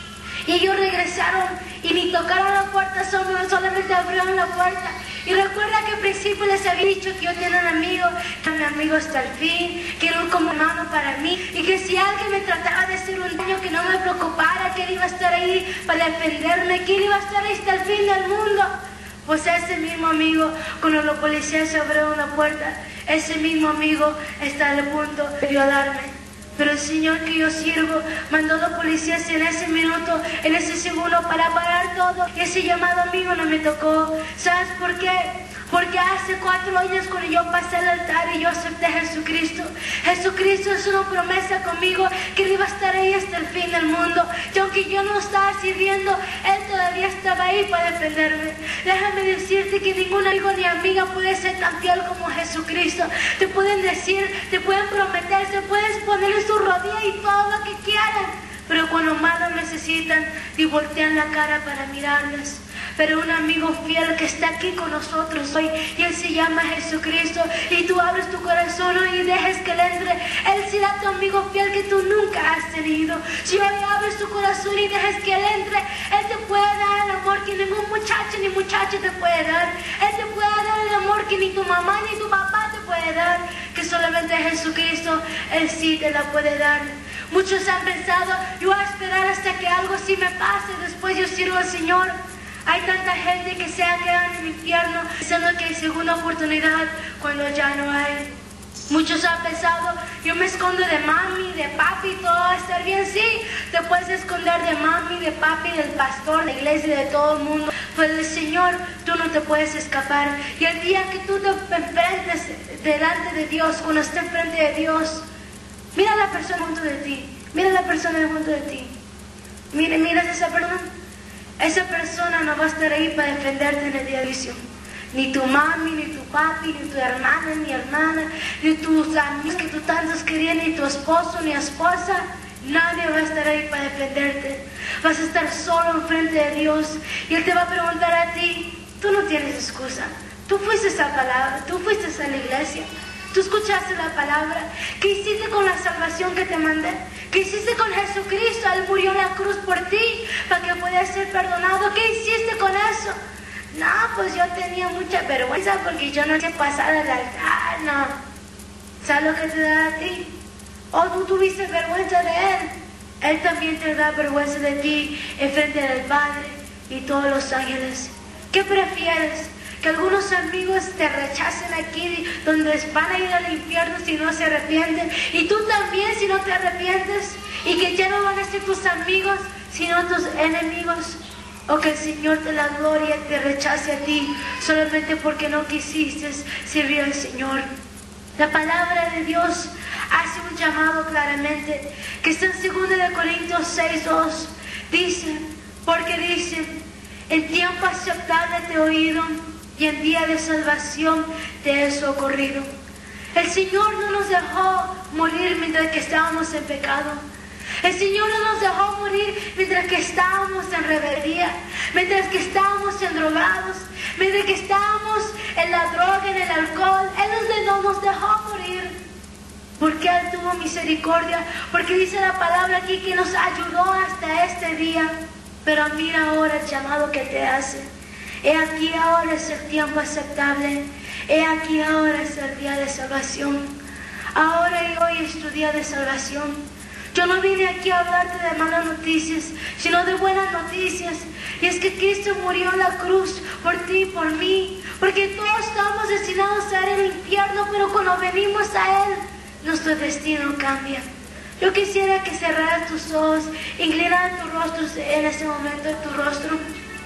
[SPEAKER 2] Y ellos regresaron y ni tocaron la puerta, solamente abrieron la puerta. Y recuerda que al principio les había dicho que yo tenía un amigo, que era mi amigo hasta el fin, que era un como hermano para mí, y que si alguien me trataba de hacer un daño, que no me preocupara, que él iba a estar ahí para defenderme, que él iba a estar ahí hasta el fin del mundo. Pues ese mismo amigo, cuando los policías abrieron la puerta, ese mismo amigo está al punto de violarme. Pero el Señor que yo sirvo mandó a los policías en ese minuto, en ese segundo, para parar todo. Y ese llamado amigo no me tocó. ¿Sabes por qué? Porque hace 4 años cuando yo pasé al altar y yo acepté a Jesucristo, Jesucristo es una promesa conmigo que Él iba a estar ahí hasta el fin del mundo. Y aunque yo no estaba sirviendo, Él todavía estaba ahí para defenderme. Déjame decirte que ningún amigo ni amiga puede ser tan fiel como Jesucristo. Te pueden decir, te pueden prometer, te puedes poner en su rodilla y todo lo que quieran, pero cuando más lo necesitan, y voltean la cara para mirarles. Pero un amigo fiel que está aquí con nosotros hoy, y Él se llama Jesucristo, y tú abres tu corazón hoy y dejes que Él entre, Él será tu amigo fiel que tú nunca has tenido. Si hoy abres tu corazón y dejes que Él entre, Él te puede dar el amor que ningún muchacho ni muchacha te puede dar. Él te puede dar el amor que ni tu mamá ni tu papá te puede dar, que solamente Jesucristo, Él sí te la puede dar. Muchos han pensado, yo voy a esperar hasta que algo sí me pase, después yo sirvo al Señor. Hay tanta gente que se ha quedado en el infierno pensando que hay segunda oportunidad cuando ya no hay. Muchos han pensado, yo me escondo de mami, de papi, todo va a estar bien. Sí, te puedes esconder de mami, de papi, del pastor, de la iglesia, de todo el mundo. Pero del Señor tú no te puedes escapar. Y el día que tú te enfrentes delante de Dios, cuando estés enfrente de Dios, mira a la persona junto de ti. Mira a la persona junto de ti. Mira a esa persona. Esa persona no va a estar ahí para defenderte en el día de juicio. Ni tu mami, ni tu papi, ni tu hermana, ni tus amigos que tú tantos querías, ni tu esposo, ni esposa. Nadie va a estar ahí para defenderte. Vas a estar solo enfrente de Dios. Y Él te va a preguntar a ti, tú no tienes excusa. Tú fuiste a esa palabra, tú fuiste a la iglesia. Tú escuchaste la palabra. ¿Qué hiciste con la salvación que te mandé? ¿Qué hiciste con Jesucristo? Él murió en la cruz por ti para que pudieras ser perdonado. ¿Qué hiciste con eso? No, pues yo tenía mucha vergüenza porque yo no sé pasar al altar. No. ¿Sabes lo que te da a ti? O tú tuviste vergüenza de Él. Él también te da vergüenza de ti en frente del Padre y todos los ángeles. ¿Qué prefieres? Que algunos amigos te rechacen aquí, donde van a ir al infierno si no se arrepienten, y tú también si no te arrepientes, y que ya no van a ser tus amigos sino tus enemigos, o que el Señor de la gloria te rechace a ti solamente porque no quisiste servir al Señor. La palabra de Dios hace un llamado claramente, que está en 2 Corintios 6:2, dice, porque dice, en tiempo aceptable te he oído, y en día de salvación te he socorrido. El Señor no nos dejó morir mientras que estábamos en pecado. El Señor no nos dejó morir mientras que estábamos en rebeldía, mientras que estábamos en drogados, mientras que estábamos en la droga, en el alcohol. Él no nos dejó morir, porque Él tuvo misericordia, porque dice la palabra aquí que nos ayudó hasta este día. Pero mira ahora el llamado que te hace. He aquí ahora es el tiempo aceptable. He aquí ahora es el día de salvación. Ahora y hoy es tu día de salvación. Yo no vine aquí a hablarte de malas noticias, sino de buenas noticias. Y es que Cristo murió en la cruz por ti y por mí. Porque todos estamos destinados a ir al infierno, pero cuando venimos a Él, nuestro destino cambia. Yo quisiera que cerraras tus ojos, inclinaras tu rostro en este momento, tu rostro.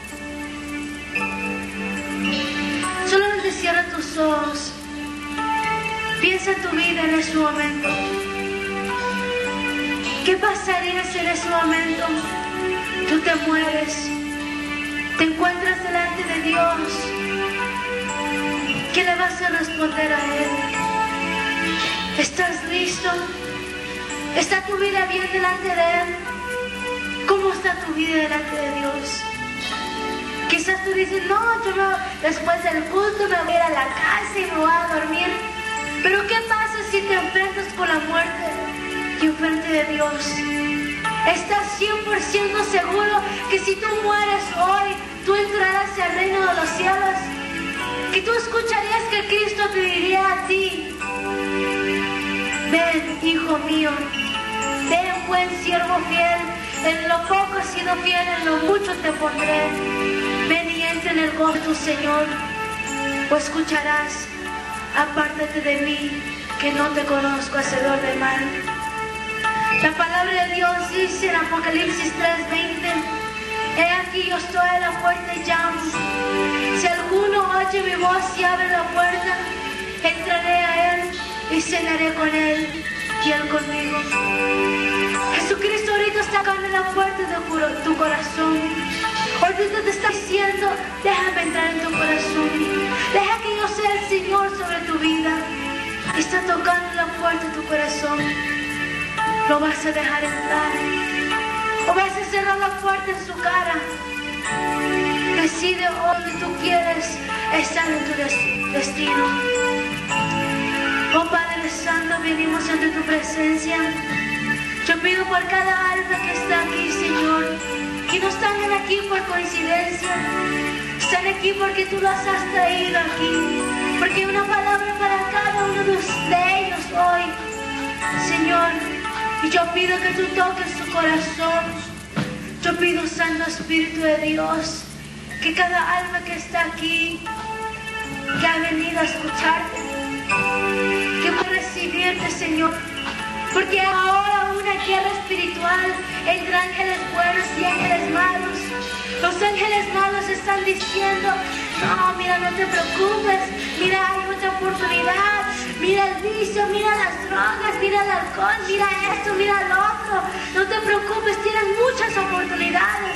[SPEAKER 2] Solamente cierra tus ojos. Piensa en tu vida en ese momento. ¿Qué pasaría si en ese momento tú te mueves, te encuentras delante de Dios? ¿Qué le vas a responder a Él? ¿Estás listo? ¿Está tu vida bien delante de Él? ¿Cómo está tu vida delante de Dios? Quizás tú dices, no, yo no, después del culto me voy a ir a la casa y me voy a dormir. Pero ¿qué pasa si te enfrentas con la muerte y enfrente de Dios? ¿Estás 100% seguro que si tú mueres hoy, tú entrarás al reino de los cielos? Que tú escucharías que Cristo te diría a ti, ven, hijo mío, ven, buen siervo fiel, en lo poco has sido fiel, en lo mucho te pondré. Ven y entra en el gozo de tu Señor. O escucharás, apártate de mí, que no te conozco, hacedor de mal. La palabra de Dios dice en Apocalipsis 3:20, he aquí yo estoy a la puerta y llamo. Si alguno oye mi voz y abre la puerta, entraré a Él y cenaré con Él y Él conmigo. Jesucristo ahorita está tocando la puerta de tu corazón. Ahorita te está diciendo, déjame entrar en tu corazón. Deja que yo sea el Señor sobre tu vida. Está tocando la puerta de tu corazón. ¿Lo vas a dejar entrar? ¿O vas a cerrar la puerta en su cara? Decide donde tú quieres estar en tu destino. Oh Padre Santo, venimos ante tu presencia. Yo pido por cada alma que está aquí, Señor, que no están aquí por coincidencia, están aquí porque tú los has traído aquí, porque hay una palabra para cada uno de ellos hoy, Señor. Y yo pido que tú toques su corazón. Yo pido, Santo Espíritu de Dios, que cada alma que está aquí, que ha venido a escucharte, que pueda recibirte, Señor. Porque ahora una guerra espiritual entre ángeles buenos y ángeles malos. Los ángeles malos están diciendo, no, mira, no te preocupes, mira, hay otra oportunidad, mira el vicio, mira las drogas, mira el alcohol, mira esto, mira lo otro. No te preocupes, tienes muchas oportunidades.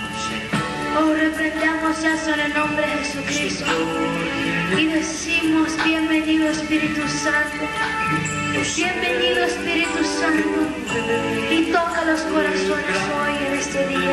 [SPEAKER 2] Oh, reprendamos ya en el nombre de Jesucristo y decimos, bienvenido Espíritu Santo. Bienvenido Espíritu Santo y toca los corazones hoy en este día.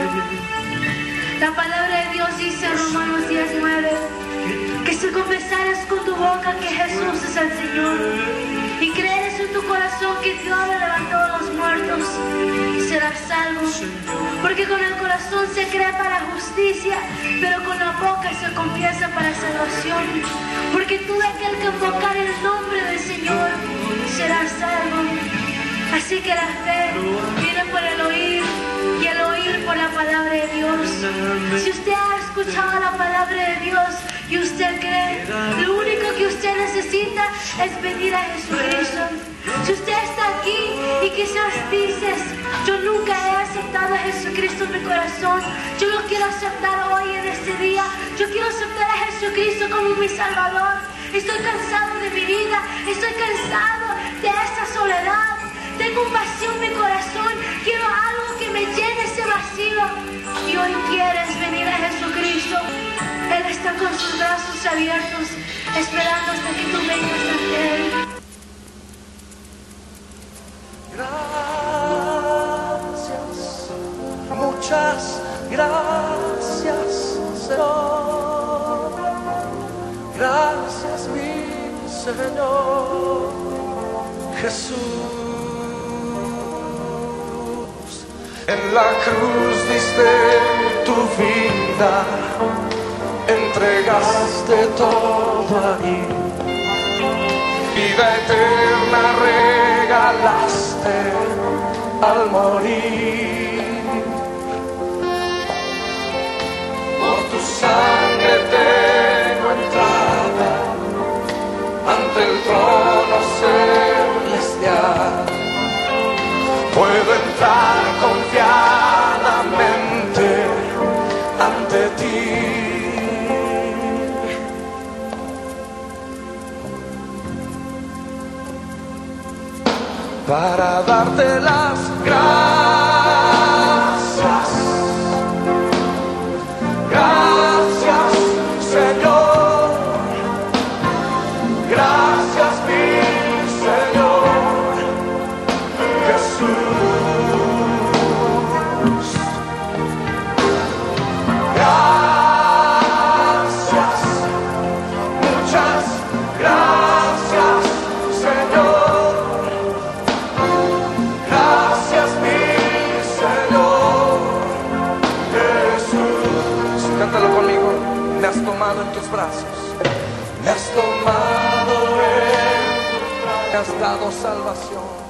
[SPEAKER 2] La palabra de Dios dice en Romanos 10:9 que si confesaras con tu boca que Jesús es el Señor y creeres en tu corazón que Dios le levantó a los muertos, serás salvo. Porque con el corazón se cree para justicia, pero con la boca se confiesa para salvación. Porque todo aquel que invocar el nombre del Señor será salvo. Así que la fe viene por el oír y el oír por la palabra de Dios. Si usted ha escuchado la palabra de Dios y usted cree, lo único que usted necesita es venir a Jesucristo. Si usted está aquí y quizás dices, yo nunca he aceptado a Jesucristo en mi corazón, yo lo quiero aceptar hoy en este día, yo quiero aceptar a Jesucristo como mi Salvador. Estoy cansado de mi vida, estoy cansado de esta soledad. Tengo un vacío en mi corazón, quiero algo que me llene ese vacío. Y hoy quieres venir a Jesucristo. Él está con sus brazos abiertos, esperando hasta que tú vengas ante Él.
[SPEAKER 1] Gracias, muchas gracias, Señor. Gracias, mi Señor Jesús. En la cruz diste tu vida, entregaste todo allí. Vida eterna regalaste al morir. Por tu sangre tengo entrada ante el trono celestial. entrar confiadamente ante ti. Para darte las gracias, gracias Señor, gracias mi Señor Jesús, gracias, muchas gracias Señor. Cántalo conmigo. Me has tomado en tus brazos, me has tomado en tus brazos, me has dado salvación.